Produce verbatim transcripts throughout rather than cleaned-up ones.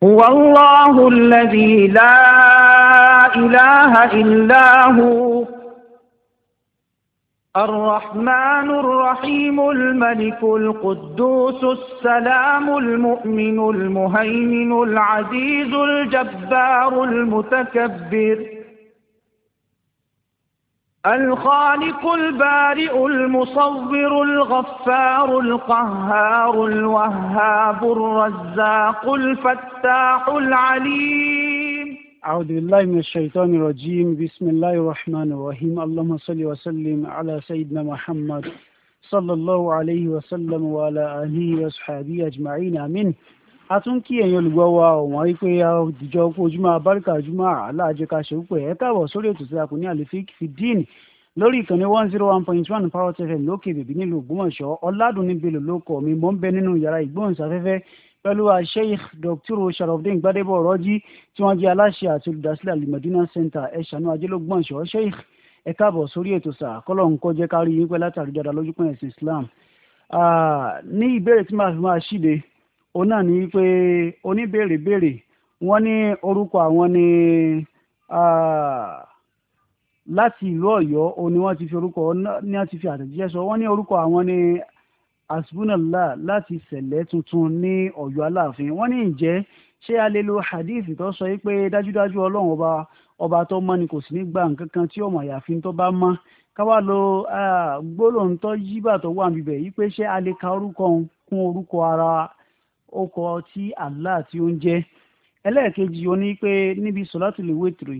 هو الله الذي لا إله إلا هو الرحمن الرحيم الملك القدوس السلام المؤمن المهيمن العزيز الجبار المتكبر الخالق البارئ المصور الغفار القهار الوهاب الرزاق الفتاح العليم. أعوذ بالله من الشيطان الرجيم. بسم الله الرحمن الرحيم. اللهم صل وسلم على سيدنا محمد صلى الله عليه وسلم وعلى آله وصحبه أجمعين. آمين. Àtúnkí ẹ̀yin olùgbọ́ wa ọ̀wọ́n wípé àdìjọ kú ojúmọ́ abáríkà ojúmọ́ aláàjẹká ṣòwòpẹ̀ ẹ̀ káàbọ̀ sórí ètò tí a kò ní àlefik fìdíìn lórí ìkànnì one zero one point one Parrot F M lókè bèbí nílùú Ògbómọ̀ṣọ́. Ọládùnní Bello ló kọ mi mò ń bẹ nínú yàrá ìgbóhùnsáfẹ́fẹ́ pẹ̀lú Sheikh Doctor Sharafdeen Gbadebo Ọ̀rọ́jí tí wọ́n jẹ́ aláṣẹ àti olùdásílẹ̀ Al-Madina Center ẹ̀ṣánú ajẹ́lógbọ̀nsọ̀. Sheikh ẹ káàbọ̀ sórí ètò sáà kọ́lọ̀ ń kọ́ jẹ́ kárí yín pẹ́ látàrí dáadáa lójú pẹ́ ẹ̀sìn Islam. Ní ìbéèrè tí màá fi máa ṣíde òun náà ni pé oníbèrè béèrè wọ́n ní orúkọ àwọn ní láti ìlú Ọ̀yọ́ òun ni wọ́n ti fi orúkọ ní wọ́n ti fi àtẹ̀jíṣẹ́ sọ wọ́n ní orúkọ àwọn ní asbunallah láti Sẹ̀lẹ̀ Tuntun ní Ọ̀yọ́ Aláàfin. wọ́n ní ǹjẹ́ ṣé a lè lo hadith tó sọ pé dájúdájú Ọlọ́run ọba ọba tó mọ́ ni kò sí ní gbà nǹkan kan tí ọmọ àyàfi tó bá mọ́ káwá lo gbólóhùn tó yíbà tó wà níbẹ̀ yìí pé ṣé a lè ka orúkọ kún orúkọ ara ọkọ̀ tí Allah tí ó ń jẹ́. ẹlẹ́ẹ̀kejì ó ní pé níbi sọ̀látùl wítìrì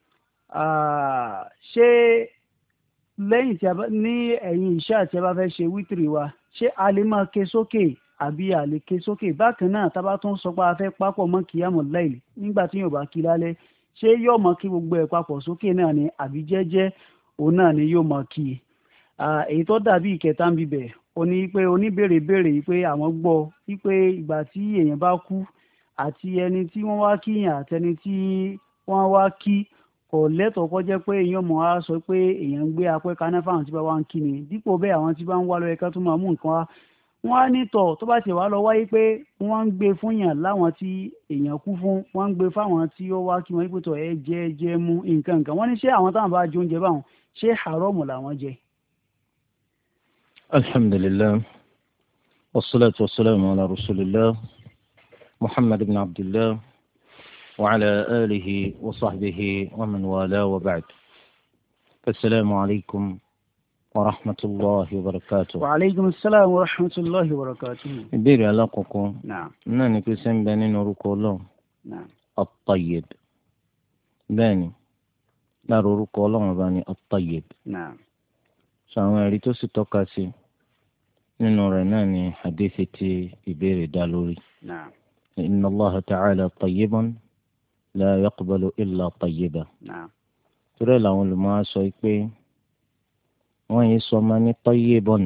ṣé lẹ́yìn tí a bá ní ẹ̀yìn ìṣá tí a bá fẹ́ ṣe wítìrì wa ṣé a lè máa ké sókè àbí a lè ké sókè. bákan náà tá a bá tún sọ pé a fẹ́ papọ̀ mọ́ kíyàmù láìlì nígbà tí yóò bá kí lálẹ́ ṣé yóò mọ kí gbogbo ẹ̀ papọ̀ sókè náà ni àbí jẹ́jẹ́ òun náà ni yóò mọ kí i. èyí tó dàbí ìkẹta ń bibẹ̀ ó ní pé oníbèrè béèrè yìí pé àwọn gbọ́ wípé ìgbà tí èèyàn bá kú àti ẹni tí wọ́n wá kíyàn àtẹni tí wọ́n wá kí kò lẹ́tọ̀ọ́ kó jẹ́ pé èèyàn mọ̀ á sọ pé èèyàn ń gbé apẹ́ kaná fáwọn tí bá wá ń kí ni dípò bẹ́ẹ̀ àwọn tí bá ń wá lọ́yẹ ká tó máa mú nǹkan wá wọ́n á ní tọ̀ tó bá ti wá lọ wáyé pé wọ́n ń gbé fún yàn láwọn tí èèyàn kú fún wọ́n ń gbé fáwọn tí ó wá kí wọ́n pé tọ̀ ẹ jẹ́ jẹ́ mú nǹkan nǹkan wọ́n ní ṣé àwọn táwọn bá jẹ oúnjẹ báwọn ṣé haramu làwọn jẹ. alhamdulillah wassalatu wassalamu ala rasulillah muhammad ibn abdillah wa ala alihi wa sahbihi wa man wala wa ba'd. assalamu alaykum wa rahmatullahi wa barakatuh. wa alaykum assalam wa rahmatullahi wa barakatuh. ìbéèrè alákọ̀ọ́kọ́ náà ni pé sẹ́ńbẹ́ nínú orúkọ Ọlọ́run at-Tayyib. bẹ́ẹ̀ ni lára orúkọ Ọlọ́run bá ní at-Tayyib. sọ àwọn ẹ̀rí tó sì tọ́ka sí nínú rẹ̀ náà ni hadithi tí ìbéèrè dá lórí. inna Allaha ta'ala tayyibun la yaqbalu illa tayyiba. torí làwọn olùmọ̀ á sọ pé wọ́n yìí sọ ma ní tayyibun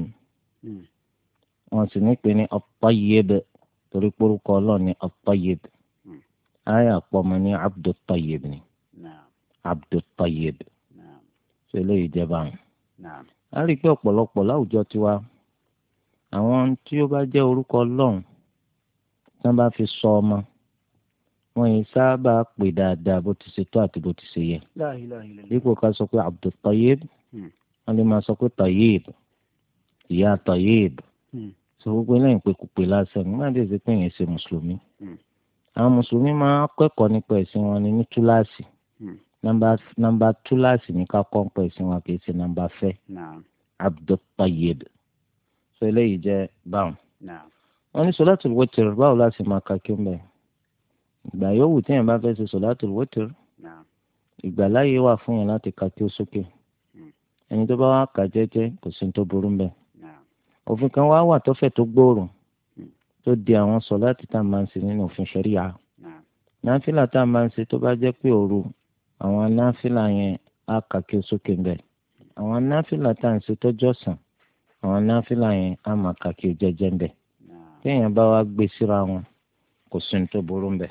wọ́n sì ní pé ní at-tayyib torí pórúkọ Ọlọ́run ní at-tayyib. ayé àpọ̀ ma ní abdut tayyib ni abdut tayyib. ṣe eléyìí jẹ́ báwọn. a rí i pé ọ̀pọ̀lọpọ̀ láwùjọ tiwa àwọn tí ó bá jẹ́ orúkọ Ọlọ́run tí wọ́n bá fi sọ ọmọ wọn yìí sábà pè dáadáa bó ti ṣe tó àti bó ti ṣe yẹ. dípò ká sọ pé Abdul Tayyib wọ́n lè máa sọ pé Tayyib ìyá Tayyib. sọ gbogbo eléyìí pé kò pè lásán nígbà tí èsì pé yẹn ṣe mùsùlùmí. àwọn mùsùlùmí máa kẹ́kọ̀ọ́ nípa ẹ̀sìn wọn ní túláàsì. nọ́mbà túláàsì ní ká kọ́ nípa ẹ̀sìn wọn kì í ṣe nọ́mbà fẹ́. Abdul Tayyib. sọ eléyìí jẹ́ báwọn. wọ́n ní sọláàtù wítìrì báwo láti máa ka kí n bẹ̀. ìgbà yòówù tí yẹn bá fẹ́ ṣe sọláàtù wítìrì ìgbàláyé wà fún yẹn láti ka kí ó sókè. ẹni tó bá wá kà jẹ́jẹ́ kò sí tó burú mbẹ̀. òfin kan wá wà tó fẹ̀ tó gbòòrò tó di àwọn sọláàtì tá a máa ń ṣe nínú òfin ṣẹ̀ríà. náfìlà tá a máa ń ṣe tó bá jẹ́ pé òru àwọn náfìlà yẹn á kà kí ó sókè mbẹ̀. àwọn náfìlà tá à ń ṣe tọ́jọ́ sàn àwọn náfìlà yẹn á máa kà kí ó jẹ́jẹ́ mbẹ̀. téèyàn bá wá gbé síra wọn kò sí ní tó burú mbẹ̀.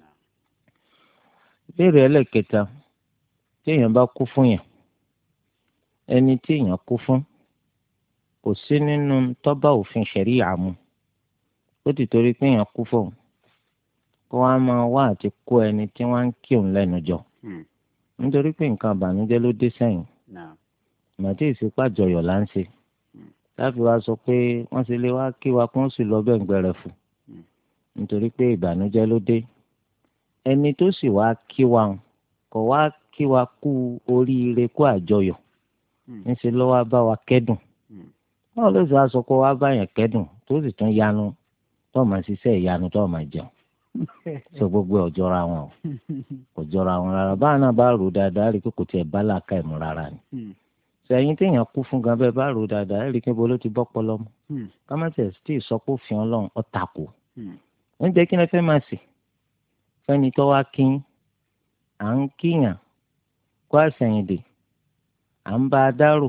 ìbéèrè ẹlẹ́kẹta téèyàn bá kú fún yàn ẹni téèyàn kú fún kò sí nínú tọ́ba òfin ṣẹ̀ríà mu ó ti torí pé èèyàn kú fún kó wá máa wá àti kó ẹni tí wọ́n ń kí òun lẹ́nu jọ nítorí pé nǹkan àbànújẹ́ ló dé sẹ́yìn màtí ìsèpàjọyọ̀ là ń ṣe láti wá sọ pé wọ́n ti lé wá kí wa kó ń sì lọ bẹ́ẹ̀ ń gbẹrẹ fún nítorí pé ìbànújẹ́ ló dé ẹni tó sì wá kí wa kò wá kí wa kú oríire kú àjọyọ̀ níṣẹ́ ló wá bá wa kẹ́dùn báwo ló sì wá sọ pé wá bá yẹn kẹ́dùn tó sì tún yanu tó máa ṣiṣẹ́ ìyanu tó máa jẹun sọ gbogbo ọjọ́ra wọn o kò jọra wọn rárá báwọn náà bá rò dáadáa rí i pé kò tiẹ̀ bá làákà ìmú rárá ni sẹ́yìn téèyàn kú fún gan bẹ́ẹ̀ bá rò dáadáa rí i pé bolo ti bọ́ pọlọ mu kámẹ́tẹ̀ tí ìsọpọ̀ fi hàn lọ́n ọ̀tàkù oúnjẹ kí ni fẹ́ máa sè fẹ́ni tó wá kí à ń kíyàn kó àṣẹyìndè à ń bá a dárò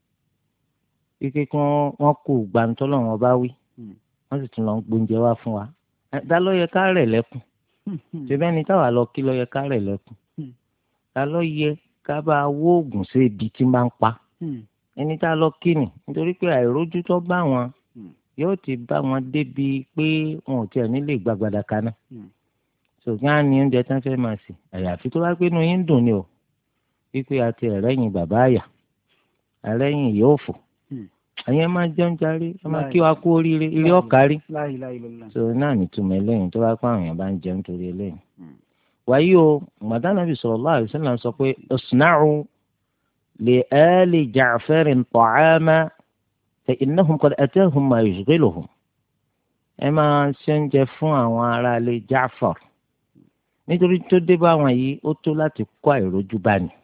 kíkẹ́ kí wọ́n kú gbàǹtọ́ lọ́wọ́ bá wí wọ́n sì tún lọ ń gbóúnjẹ wá fún wa dá ló yẹ ká rẹ̀ lẹ́kùn ṣebí ẹni táwa lọ kí ló yẹ ká rẹ̀ lẹ́kùn dá ló yẹ ká bá wó oògùn sí ibi tí máa ń pa ẹni tá a lọ kí ni nítorí pé àìrójú tó bá wọn yóò ti bá wọn débi pé wọn ò tiẹ̀ nílé gbàgbàdà kaná ṣùgbọ́n á ní oúnjẹ tán fẹ́ máa sè àyàfi tó bá pé inú yín dùn ni o wípé àti ẹ̀rẹ́yìn bàbá àyà ẹ̀rẹ́yìn ìyá òfò àyẹn máa jẹun járe ẹ máa kí wa kú oríire ilé ọ̀kárí so náà nìtumọ̀ eléyìí tó bá pa àwọn èèyàn bá ń jẹun torí eléyìí. wàyí o màdánàbí sallallahu alaihi wasallam sọ pé isna'u li ali Ja'farin ta'ama fa innahum qad atahum ma yushghiluhum. ẹ máa ṣe oúnjẹ fún àwọn aráalé Ja'far nítorí tó dé bá wọn yìí ó tó láti kó àìrójú bá ní.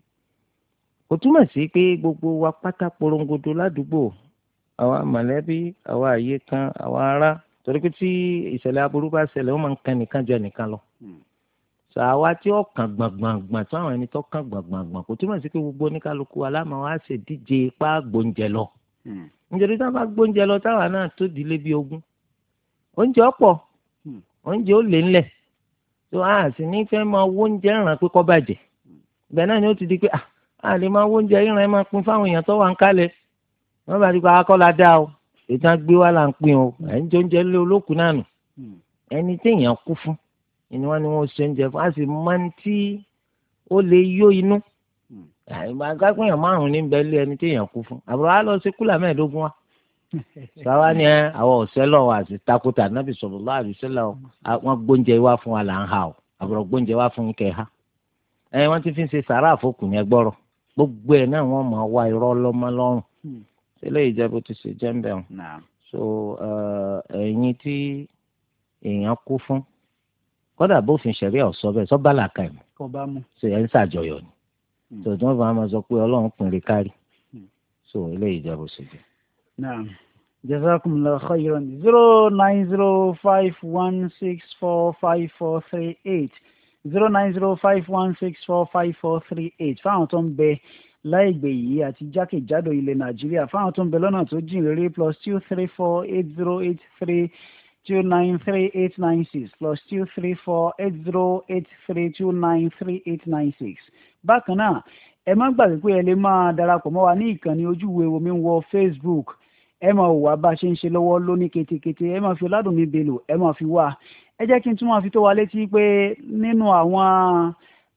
kò túmọ̀ sí pé gbogbo wa pátá porongodo ládùúgbò àwa mọ̀lẹ́bí àwa àyè kan àwa ará torí pé tí ìṣẹ̀lẹ̀ aburú bá ṣẹlẹ̀ ó máa ń kan nìkan jọ nìkan lọ. sọ àwa tí ó kàn gbọ̀ngbọ̀ngbọ̀n tó àwọn ẹni tó kàn gbọ̀ngbọ̀ngbọ̀n kò túmọ̀ sí pé gbogbo oníkálukú aláma wa ṣe díje ipá gbóúnjẹ lọ. nítorí táwọn bá gbóúnjẹ lọ táwa náà tó dílé bí ogún. oúnjẹ ọ̀pọ̀ oúnjẹ ó lé ńlẹ̀ tó a sì ní fẹ́ máa wó oúnjẹ ràn pé kó bàjẹ́ ibẹ̀ náà ni ó ti di pé ah a lè máa wó oúnjẹ ìrìn ẹ máa pín fáwọn èèyàn tó wà ń kalẹ̀ wọ́n bá ti gba akọ́lá dá o ètò àgbé wa là ń pín o ẹ̀ ń jẹ oúnjẹ lé olókùn náà nù ẹni tí èèyàn kú fún ni wọ́n ní wọ́n ṣe oúnjẹ fún a sì máa ń tí ó lè yó inú àgbàgbọ́n èèyàn márùn-ún ní bẹ́ẹ̀ lé ẹni tí èèyàn kú fún àbúrò wa lọ sí kúlà mẹ́ẹ̀ẹ́dógún wa sáwa ni ẹ àwọn ọ̀sẹ́ lọ́wọ́ àti takuta nábì sallallahu alaihi wasallam wọ́n gbóúnjẹ wá fún wa là ń ha o àbúrò gbóúnjẹ wá fún kẹ́ ha ẹ wọ́n ti fi ń ṣe sàrà àfọkùn yẹn gbọ́rọ̀ gbogbo ẹ̀ náà wọ́n máa wá irọ́ lọ́mọ lọ́rùn sílẹ̀ ìjẹ́bù ti ṣe jẹ́ńbẹ̀ wọn. so ẹ̀yin tí èèyàn kú fún kódà bófin ṣẹ̀ríà ọ̀sọ́ bẹ́ẹ̀ sọ́ba làkà ẹ̀ mọ́ so ẹ̀ ń ṣàjọyọ̀ ni so tí wọ́n fà máa sọ pé ọlọ́run pínlẹ kárí so ilé ìjẹ́bù ṣe jẹ́. naam jazakumullahu khairan zero nine zero five one six four five four three eight zero nine zero five one six four five four three eight fáwọn tó ń bẹ láìgbè yìí àti jákèjádò ilẹ̀ nàìjíríà fáwọn tó ń bẹ lọ́nà tó jìn rere plus two three four eight zero eight three two nine three eight nine six plus two three four eight zero eight three two nine three eight nine six. bákan náà ẹ má gbàgbé pé ẹ lè máa darapọ̀ mọ́ wa ní ìkànnì ojúwe omi ń wọ Facebook ẹ máa wò wá bá a ṣe ń ṣe lọ́wọ́ lóní ketekete ẹ máa fi ọ̀làdùn mi bèlò ẹ máa fi wá ẹ jẹ́ kí n tún máa fi tó wa létí pé nínú àwọn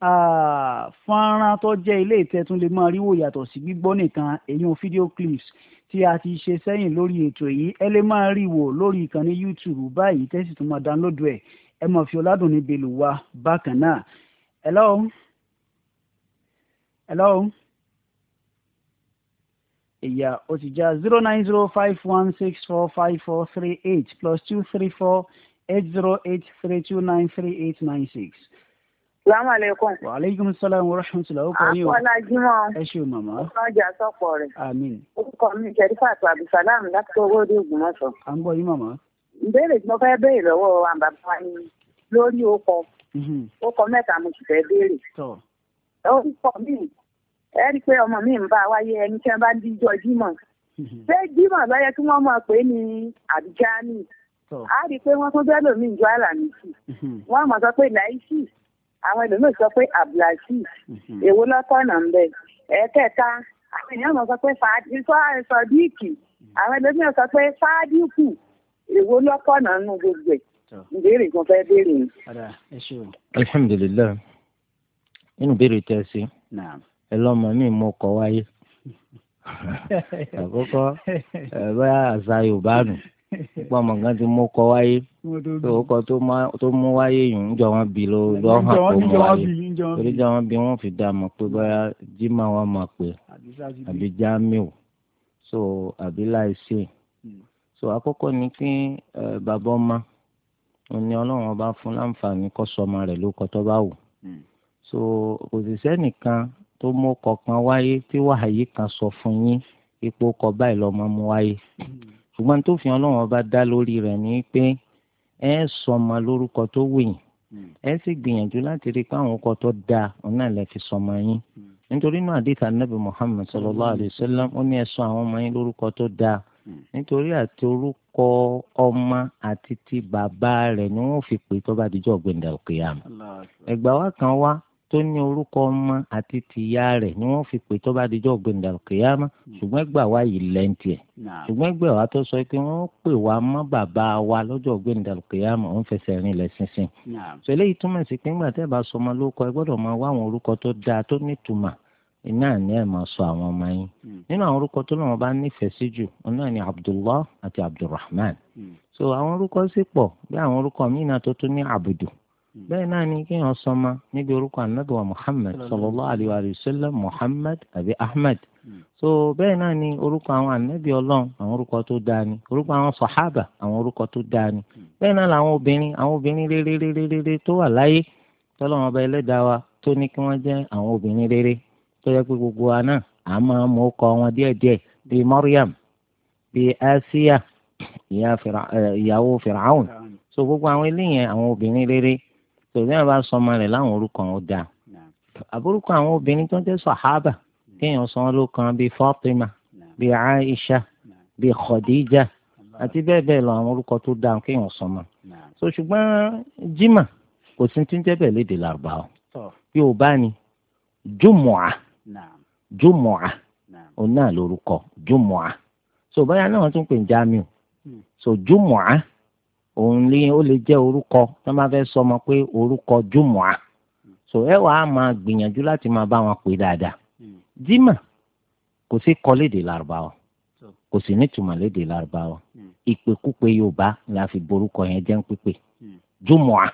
fọ́nrán tó jẹ́ ilé ìtẹ́tún lè máa ríwò yàtọ̀ sí gbígbọ́ nìkan èyí ò fídíò clips tí a ti ṣe sẹ́yìn lórí ètò yìí ẹ lè máa rí wò lórí ìkànnì YouTube báyìí tẹ́sí tún máa download ẹ̀ ẹ máa fi ọ̀làdùn ní bèlò wa bákan náà. hello hello ìyá ó ti já zero nine zero five one six four five four three eight plus two three four eight zero eight three two nine three eight nine six. Salaamu alaikum. Wa alaikum salaam wa rahmatullahi wa barakatuh. Àpọ̀lá Jímọ̀. Ẹ ṣé o màmá. Ọjà sọ̀pọ̀ rẹ̀. Àmín. Orúkọ mi Sherifat Abdulsalam láti owó dé Ògbómọ̀ṣọ́. À ń gbọ́ yín màmá. Ìbéèrè tí mo fẹ́ béèrè lọ́wọ́ àwọn bàbá wa ni lórí okọ̀. Okọ̀ mẹ́ta mo sì fẹ́ béèrè. Orúkọ mi ẹ rí i pé ọmọ mi ń bá wáyé ẹni tí wọ́n bá ń díjọ Jímọ̀. Ṣé Jímọ̀ lọ́yẹ kí wọ́n mọ̀ pé ní Àbíjáni? A rí i pé wọ́n tún bẹ́ẹ̀ lòmí ìjọ Àlàmísì. Wọ́n mọ̀ sọ pé Láìsì. Àwọn ẹlòmíì sọ pé Abdulasi. Èwo lọ́tọ̀nà ń bẹ̀. Ẹ̀ẹ́kẹta àwọn èèyàn mọ̀ sọ pé Sọdíìkì. Àwọn ẹlòmíì sọ pé Fádíkù. Èwo lọ́tọ̀nà nù gbogbo ẹ̀. ìbéèrè kan fẹ́ béèrè ni. alhamdulilayi nínú béèrè tẹ́ ẹ sí ẹ lọ́mọ ní ìmọ̀ ọkọ̀ wáyé àkọ́kọ́ ẹ bá àṣà yorùbá nù púpọ̀ ọmọ kan ti mú ọkọ̀ wáyé ọkọ̀ tó mú wáyé yìí ń jọ wọn bí ló lọ́hàn tó mú wáyé torí jọ wọn bí wọn fi dá mọ̀ pé bóyá jimá wọn máa pè àbí jamiu so àbí láìsí so àkọ́kọ́ ni kí bàbá ọmọ òní ọlọ́run ọba fún láǹfààní kọ́ sọmọ rẹ̀ ló kọ́ tó bá wù so kò sì sẹ́nìkan tó mú kọ̀ọ̀kan wáyé tí wàhálì kan sọ fún yín ipò kọ báyìí lọ́mọ mú wáyé ṣùgbọ́n tó fi ọlọ́run ọba dá lórí rẹ̀ ni pé ẹ sọmọ lórúkọ tó wù yín ẹ sì gbìyànjú láti rí i pé àwọn ọkọ tó dáa òun náà lè fi sọmọ yín nítorí náà àdìsá nàbì Muhammad sallallahu alayhi wa sallam ó ní ẹ sọ àwọn ọmọ yín lórúkọ tó dáa nítorí àti orúkọ ọmọ àti ti bàbá rẹ̀ ni wọ́n fi pè tó bá dijọ́ gbẹ̀ndà òkèèyàn ẹgbà wa kan wá tó ní orúkọ ọmọ àti tìyá rẹ̀ ni wọ́n fi pè tó bá dijọ́ gbẹ̀ndà òkèèyàn ṣùgbọ́n ẹgbà wa yìí lẹ́ǹtì ẹ̀ ṣùgbọ́n ẹgbà wa tó sọ pé wọ́n pè wá mọ́ bàbá wa lọ́jọ́ gbẹ̀ndà òkèèyàn òun fẹsẹ̀ rìn lẹ̀ sínsìn ṣẹlẹ̀ yìí túmọ̀ sí pé ńgbà tẹ́ bá sọmọ lórúkọ ẹ gbọ́dọ̀ máa wá àwọn orúkọ tó dáa tó nítumọ̀ iná ní ẹ̀ máa sọ àwọn ọmọ yín nínú àwọn orúkọ tó lọ́wọ́ bá nífẹ̀ẹ́ sí jù náà ni Abdullah àti Abdulrahman so àwọn orúkọ sì pọ̀ bí àwọn orúkọ míì náà tó tún ní abudu bẹ́ẹ̀ náà ni kí wọ́n sọmọ níbi orúkọ anabi wa Muhammad sallallahu alayhi wa sallam Muhammad àbí Ahmad so bẹ́ẹ̀ náà ni orúkọ àwọn anabi Ọlọ́run àwọn orúkọ tó dáa ni orúkọ àwọn sàhábà àwọn orúkọ tó dáa ni bẹ́ẹ̀ náà làwọn obìnrin àwọn obìnrin rere rere rere tó wà láyé tọ́lọ́wọ́n ọba ẹlẹ́dàá wa tó ní kí wọ́n jẹ́ àwọn obìnrin rere tó yẹ pé gbogbo wa náà à máa mú ọkọ wọn díẹ̀díẹ̀ bíi Maryam bíi Asiya ìyàwó Firaun so gbogbo àwọn eléyẹn àwọn obìnrin rere tó ní àbá sọmọ rẹ̀ láwọn orúkọ wọn dáa àbúrúkọ àwọn obìnrin tó ń jẹ́ sàhábà kéèyàn sọ wọn ló kan bíi Fatima bíi Aisha bíi Khadija àti bẹ́ẹ̀ bẹ́ẹ̀ lọ àwọn orúkọ tó dáa kéèyàn sọmọ so ṣùgbọ́n jimá kò sí ti ń jẹ́ bẹ́ẹ̀ lédè Lárúbáwá yóò bá ní jùmọ̀à jùmọ̀à òun náà lórúkọ jùmọ̀à so báyà náà wọ́n tún pè ní jamiu so jùmọ̀à òun lé ó lè jẹ́ orúkọ tó máa fẹ́ sọ ọmọ pé orúkọ jùmọ̀à so ẹ wàá máa gbìyànjú láti máa bá wọn pè dáadáa jimá kò sí kọ lédè Lárúbáwá kò sì ní túmọ̀ lédè Lárúbáwá ìpèkúpè Yorùbá la fi borúkọ yẹn jẹ́ ń pípé jùmọ̀à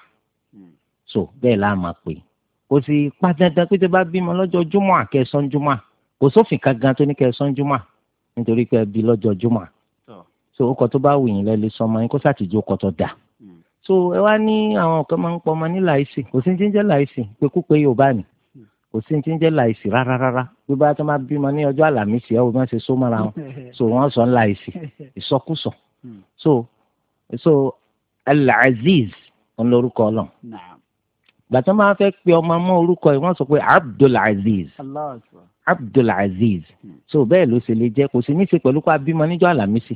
so bẹ́ẹ̀ la máa pè kò sí pàtàkì pé tó bá bímọ lọ́jọ́ júmọ̀ àkẹsàn júmọ̀ kò sófin kan gan tó ní kẹsàn júmọ̀ nítorí pé ẹ bí lọ́jọ́ júmọ̀ so ọkọ̀ tó bá wù yín lẹ́lẹ́ sọmọ yín kó sàtìjú ọkọ̀ tó dà so ẹ wá ní àwọn kan máa ń pọ ọmọ ní láìsì kò sí ní ti ń jẹ́ láìsì pekúpe Yorùbá ni kò sí ní ti ń jẹ́ láìsì rárá rárá bí bá tó máa bímọ ní ọjọ́ àlàmísì ẹ wò má ṣe só mọ́ra wọn so wọ́n sọ láìsì ìsọkúsọ so so Al-Aziz ń lórúkọ Ọlọ́run gbàtọ́ máa fẹ́ pe ọmọ mọ́ orúkọ yìí wọ́n sọ pé Abdulaziz Abdulaziz so bẹ́ẹ̀ ló ṣe lè jẹ́ kò sí ní í ṣe pẹ̀lú pé abímọ níjọ́ àlàmísì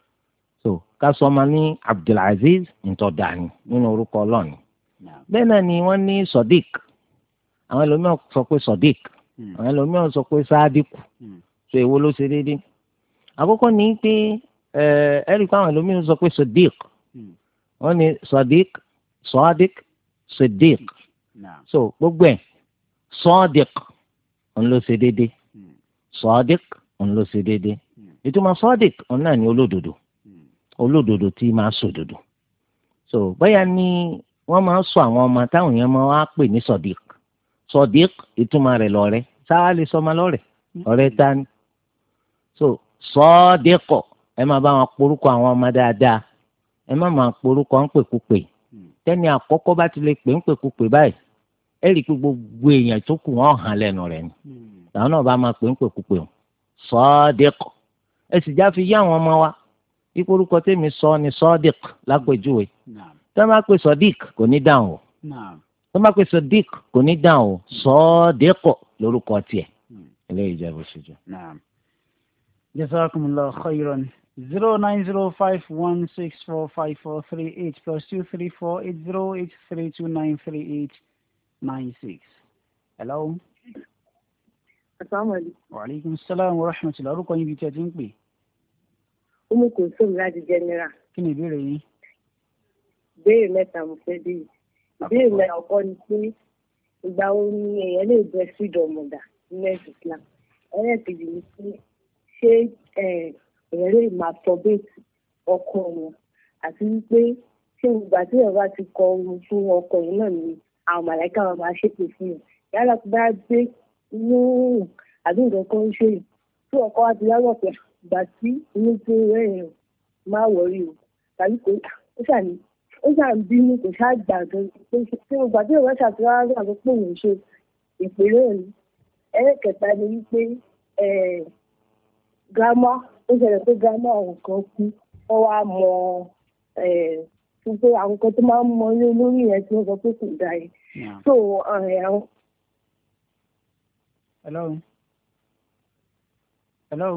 so ká sọ ọmọ ní Abdulaziz ntọ́dàní nínú orúkọ ọlọ́ọ̀ni bẹ́ẹ̀ náà ni wọ́n ní Sodiq àwọn ẹlòmíràn sọ pé Sodiq àwọn ẹlòmíràn sọ pé Sadiku so èwo ló ṣe déédéé àkọ́kọ́ ní pé ẹ̀ẹ́dì pé àwọn ẹlòmíràn sọ pé Sodiq wọ́n ní Sodiq Sadiq Sadiq so gbogbo ẹ̀ Sadiq òun ló ṣe déédéé Sadiq òun ló ṣe déédéé ìtumọ̀ Sadiq òun náà ní olódodo olódodo tí máa sòdodo so báyà ni wọ́n máa sọ àwọn ọmọ táwọn yẹn máa wá pè ní Sadiq Sadiq ìtumọ̀ rẹ̀ lọ́rẹ́ sáà lè sọ ọmọ lọ́rẹ́ ọ̀rẹ́ ta ni so Sadiq ẹ máa bá wọn porúkọ àwọn ọmọ dáadáa ẹ má máa porúkọ ń pèkúpè tẹ́ni àkọ́kọ́ bá ti lè pè ń pèkúpè báyìí ẹ rí i pé gbogbo èèyàn tó kù wọ́n hàn lẹ́nu rẹ̀ ni làwọn náà bá máa pè ń pèkúpè o Sadiq ẹ sì já fi yá àwọn ọmọ wa ipò orúkọ tèmi sọ ni Sadiq lápèjúwe tó bá pè Sadiq kò ní dáhùn o tó bá pè Sadiq kò ní dáhùn o Sadiq lórúkọ tiẹ̀ eléyìí jẹ́ bó ṣe jẹ́. Jazakumullahu khairan. zero nine zero five one six four five four three eight plus two three four eight zero eight three two nine three eight nine six. Hello. Assalamualaikum. Wa alaikum assalam wa rahmatullahi. Orúkọ yín bí tí ẹ ti ń pè. Umu Kulsum láti General. Kí ni ìbéèrè yín? ìbéèrè mẹ́ta mo fẹ́ béèrè. Ìbéèrè mẹ́ta ọkọ ni pé ìgbà wo ni èèyàn lè breastfeed ọmọ dà nílẹ̀ Islam? Ẹlẹ́ẹ̀kejì ni pé ṣé èèyàn lè masturbate ọkọ wọn, àti wípé ṣé ìgbà tí èèyàn bá ti kọ ohun fún ọkọ yìí náà ni àwọn màláìka wọn máa ṣépè fún yàn? Yálà tó bá gbé inú àbí nǹkan kan ń ṣe yìí tí ọkọ wa ti yálọ̀ pé ìgbà tí inú tó rẹ̀ yẹn máa wọ̀rí o, tàbí kò ó ṣàní ó ṣàn bínú kò ṣáà gbà gan pé ṣé ìgbà tí èèyàn ṣàtúrà rà pé pé òun ṣe ìpínlẹ̀ òní. Ẹlẹ́kẹta ni wípé gírámà ó ṣẹlẹ̀ pé gírámà àwọn kan kú wọ́n wá mọ fún pé àwọn kan tó máa ń mọ ilé olórí yẹn tí wọ́n sọ pé kò dáa yẹn. so àwọn. hello hello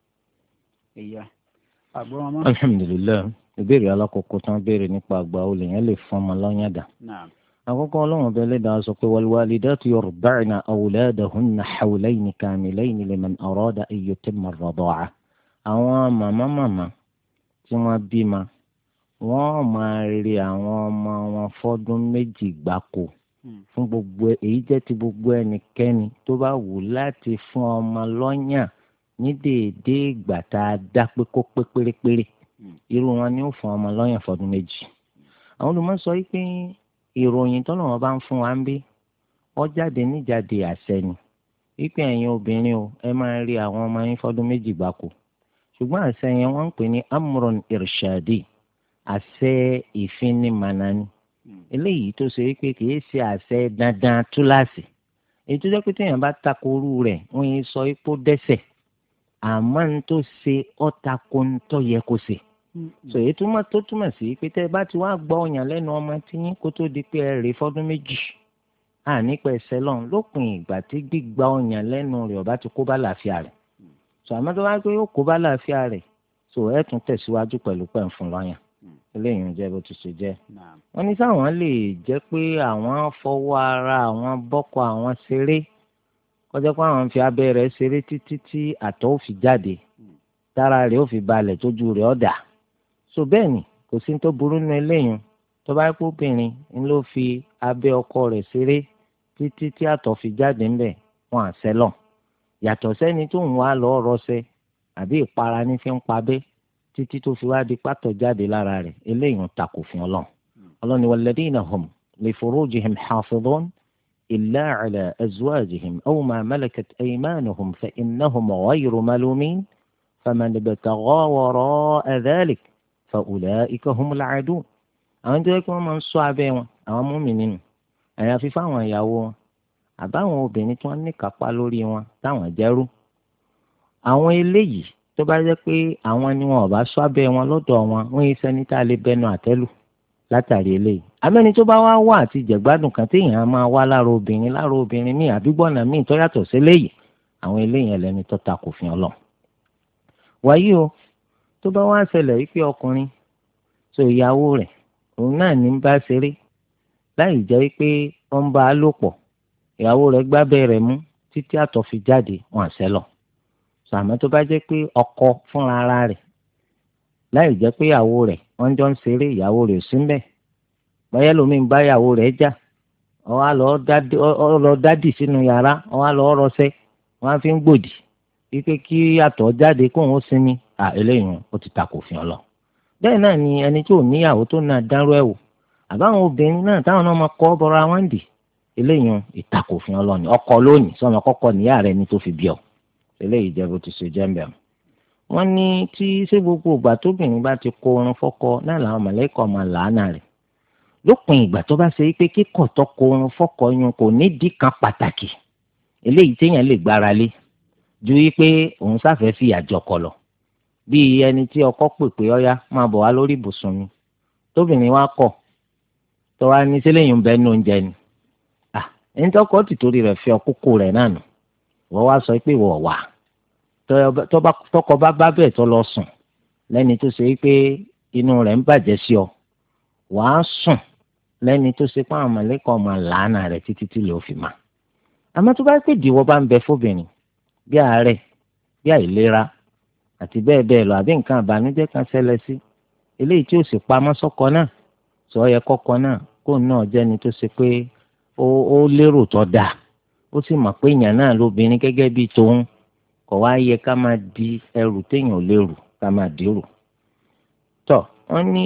ìyá àgbọ̀n ọmọ. alhamdulilayi ìbéèrè alákọ̀ọ́kọ́ tán béèrè nípa àgbà olè yẹn lè fún ọmọ lọ́yàn dà. àkọ́kọ́ ọlọ́run ọbẹ̀ lẹ́dàá sọ pé walwalidatu yurdi'na awladahunna hawlayni kamilayni liman arada an yutimma ar-rida'a. àwọn màmá màmá tí wọ́n bímọ wọ́n máa rí àwọn ọmọ wọn fọ́dún méjì gbáko fún gbogbo èyí jẹ́ ti gbogbo ẹnikẹ́ni tó bá wù láti fún ọmọ lọ́yàn ní déédéé ìgbà tá a dá pé kó pé pérépéré irú wọn ni ó fún ọmọ lọ́yàn fọ́dún méjì. àwọn olùmọ̀ sọ pé ìròyìn tó lọ́wọ́ bá ń fún wa ń bí ó jáde níjáde àṣẹ ni wípé ẹ̀yin obìnrin o ẹ máa rí àwọn ọmọ yín fọ́dún méjì gbáko ṣùgbọ́n àṣẹ yẹn wọ́n ń pè ní amron irshadi àṣẹ ìfinimànà ni eléyìí tó ṣe wípé kì í ṣe àṣẹ dandan túláàsì èyí tó jẹ́ pé téèyàn bá takoru rẹ̀ wọ́n yẹn sọ ipò dẹ́ṣẹ̀ àmọ́ ní tó ṣe ọ́ tako ní tó yẹ kó ṣe so èyí túmọ̀ tó túmọ̀ sí pé tẹ́ ẹ bá ti wá gbọ́ ọ̀yàn lẹ́nu ọmọ tiyín kó tó di pé ẹ rè fọ́dún méjì à nípa ẹsẹ̀ lọ́n lópin ìgbà tí gbígba ọ̀yàn lẹ́nu rẹ̀ ọba ti kó bá làáfíà rẹ̀ so àmọ́ tó bá pé ó kó bá làáfíà rẹ̀ so ẹ tún tẹ̀síwájú pẹ̀lú pẹ̀fún lọ́yàn eléyìí ń jẹ́ bó ti ṣe jẹ́ wọ́n ní sáwọn lè jẹ́ pé àwọn fọwọ́ ara àwọn bọ́kọ àwọn ṣeré kọjá pé àwọn fi abẹ́ rẹ̀ ṣeré títí tí àtọ̀ ó fi jáde tára rẹ̀ ó fi balẹ̀ tójú rẹ̀ ó dà so bẹ́ẹ̀ ni kò sí tó burú nínú eléyìí tó bá pé obìnrin ń ló fi abẹ́ ọkọ rẹ̀ ṣeré títí tí àtọ̀ fi jáde ńbẹ̀ wọn à sẹ́lọ̀ yàtọ̀ sẹ́ni tó ń wá lọ́ọ́ rọ́ṣẹ́ àbí ìpara ní fi ń pabẹ́ títí tó fi wá di pátọ̀ jáde lára rẹ̀ eléyìí ń takò fún ọlọ́run ọlọ́run ni walladhina hum li furujihim hafidhun illa ala azwajihim aw ma malakat aymanuhum fa innahum ghayru malumin faman ibtagha wara'a dhalik fa ulaika humul aadun. àwọn tó yẹ kí wọ́n máa ń ṣọ́ abẹ́ wọn àwọn mùmínì nínú àyàfi fáwọn ìyàwó wọn àbáwọn obìnrin tí wọ́n ní kápá lórí wọn táwọn jẹ́rú àwọn eléyìí tó bá jẹ́ pé àwọn ni wọn ò bá ṣọ́ abẹ́ wọn lọ́dọ̀ wọn wọ́n yé sẹ́ni tá a lè bẹnu àtẹ́lù látàrí eléyìí. amẹ́ni tó bá wá wà àti jẹ̀gbádùn kan téèyàn máa wá lára obìnrin lára obìnrin míì àbígbọ́nà míì tó yàtọ̀ sí eléyìí àwọn eléyìí ẹlẹ́ni tó ta kò fi ọlọ́. wáyé o tó bá wá ṣẹlẹ̀ wípé ọkùnrin tó ìyàwó rẹ̀ òun náà ní bá ṣeré láì jẹ́ pé wọ́n bá a lò pọ̀ ìyàwó rẹ̀ gbábẹ́ rẹ̀ mú títí àtọ̀ fi jáde wọn àṣẹlọ̀ sàmọ́ tó bá jẹ́ pé ọkọ fúnra ara rẹ̀ láì jẹ́ pé ìyàwó rẹ̀ wọ́n jọ ń ṣeré ìyàwó rẹ̀ ò sí ńbẹ̀ báyẹ̀ lómi ń bá ìyàwó rẹ̀ jà ó wá lọ dádì sínú yàrá ó wá lọ rọṣẹ́ wọ́n á fi ń gbòdì wípé kí àtọ̀ jáde kóun ó sinmi à eléyìí ó ti takò fi ọlọ. bẹ́ẹ̀ náà ni ẹni tí ò níyàwó tó náà dárú ẹ̀ wò àbáwọn obìnrin náà táwọn náà máa kọ́ bọ́ra wọn dì eléyìí ìtakò fi ọlọ ni ọkọ lónìí sọmọ kọ́kọ́ níyà rẹ̀ ní tó fi bí ọ eléyìí jẹ́ bó ti ṣe jẹ́ ń bẹ̀rù. wọ́n ní tí ṣé gbogbo ìgbà tóbìnrin bá ti kó orun fọ́kọ náà làwọn mọ̀lẹ́kọ̀ máa làánà rẹ̀ lópin ìgbà tó bá ṣe pé kíkọ̀ tó kó orun fọ́kọ yun kò nídìí kan pàtàkì eléyìí téèyàn lè gbára lé ju wípé òun sáfẹ́ fi àjọkọ lọ bí ẹni tí ọkọ pè pé ọyá máa bọ̀ wá lórí ibùsùn mi tóbìnrin wá kọ̀ tó wá ní sílẹ̀yìn bẹ́ẹ̀ ní oúnjẹ ni à ẹni tó kọ́ tìtorí rẹ̀ fi ọkókó rẹ̀ náà nù wọ́n wá sọ pé wọ́n wà tọkọ bá bá bẹ́ẹ̀ tó lọ sùn lẹ́ni tó ṣe pé inú rẹ̀ ń bàjẹ́ sí ọ wàá sùn lẹ́ni tó ṣe pé àwọn mọ̀lẹ́kọ̀ máa làánà rẹ̀ títí tí lè fi mà. àmọ́ tó bá pè dìwọ́ bá ń bẹ fóbìnrin bí àárẹ̀ bí àìlera àti bẹ́ẹ̀ bẹ́ẹ̀ lọ àbí nǹkan àbànújẹ́ kan ṣẹlẹ̀ sí eléyìí tí ó sì pamọ́ sọ́kọ náà sọ yẹ kọ́kọ́ náà kó náà jẹ́ni tó ṣe pé ó ó lérò tó dáa ó sì mọ̀ pé èèyàn náà lóbìnrin gẹ́gẹ́ bíi tòun kò wá yẹ ká máa di ẹrù téèyàn lérò ká máa dérò. tọ́ wọ́n ní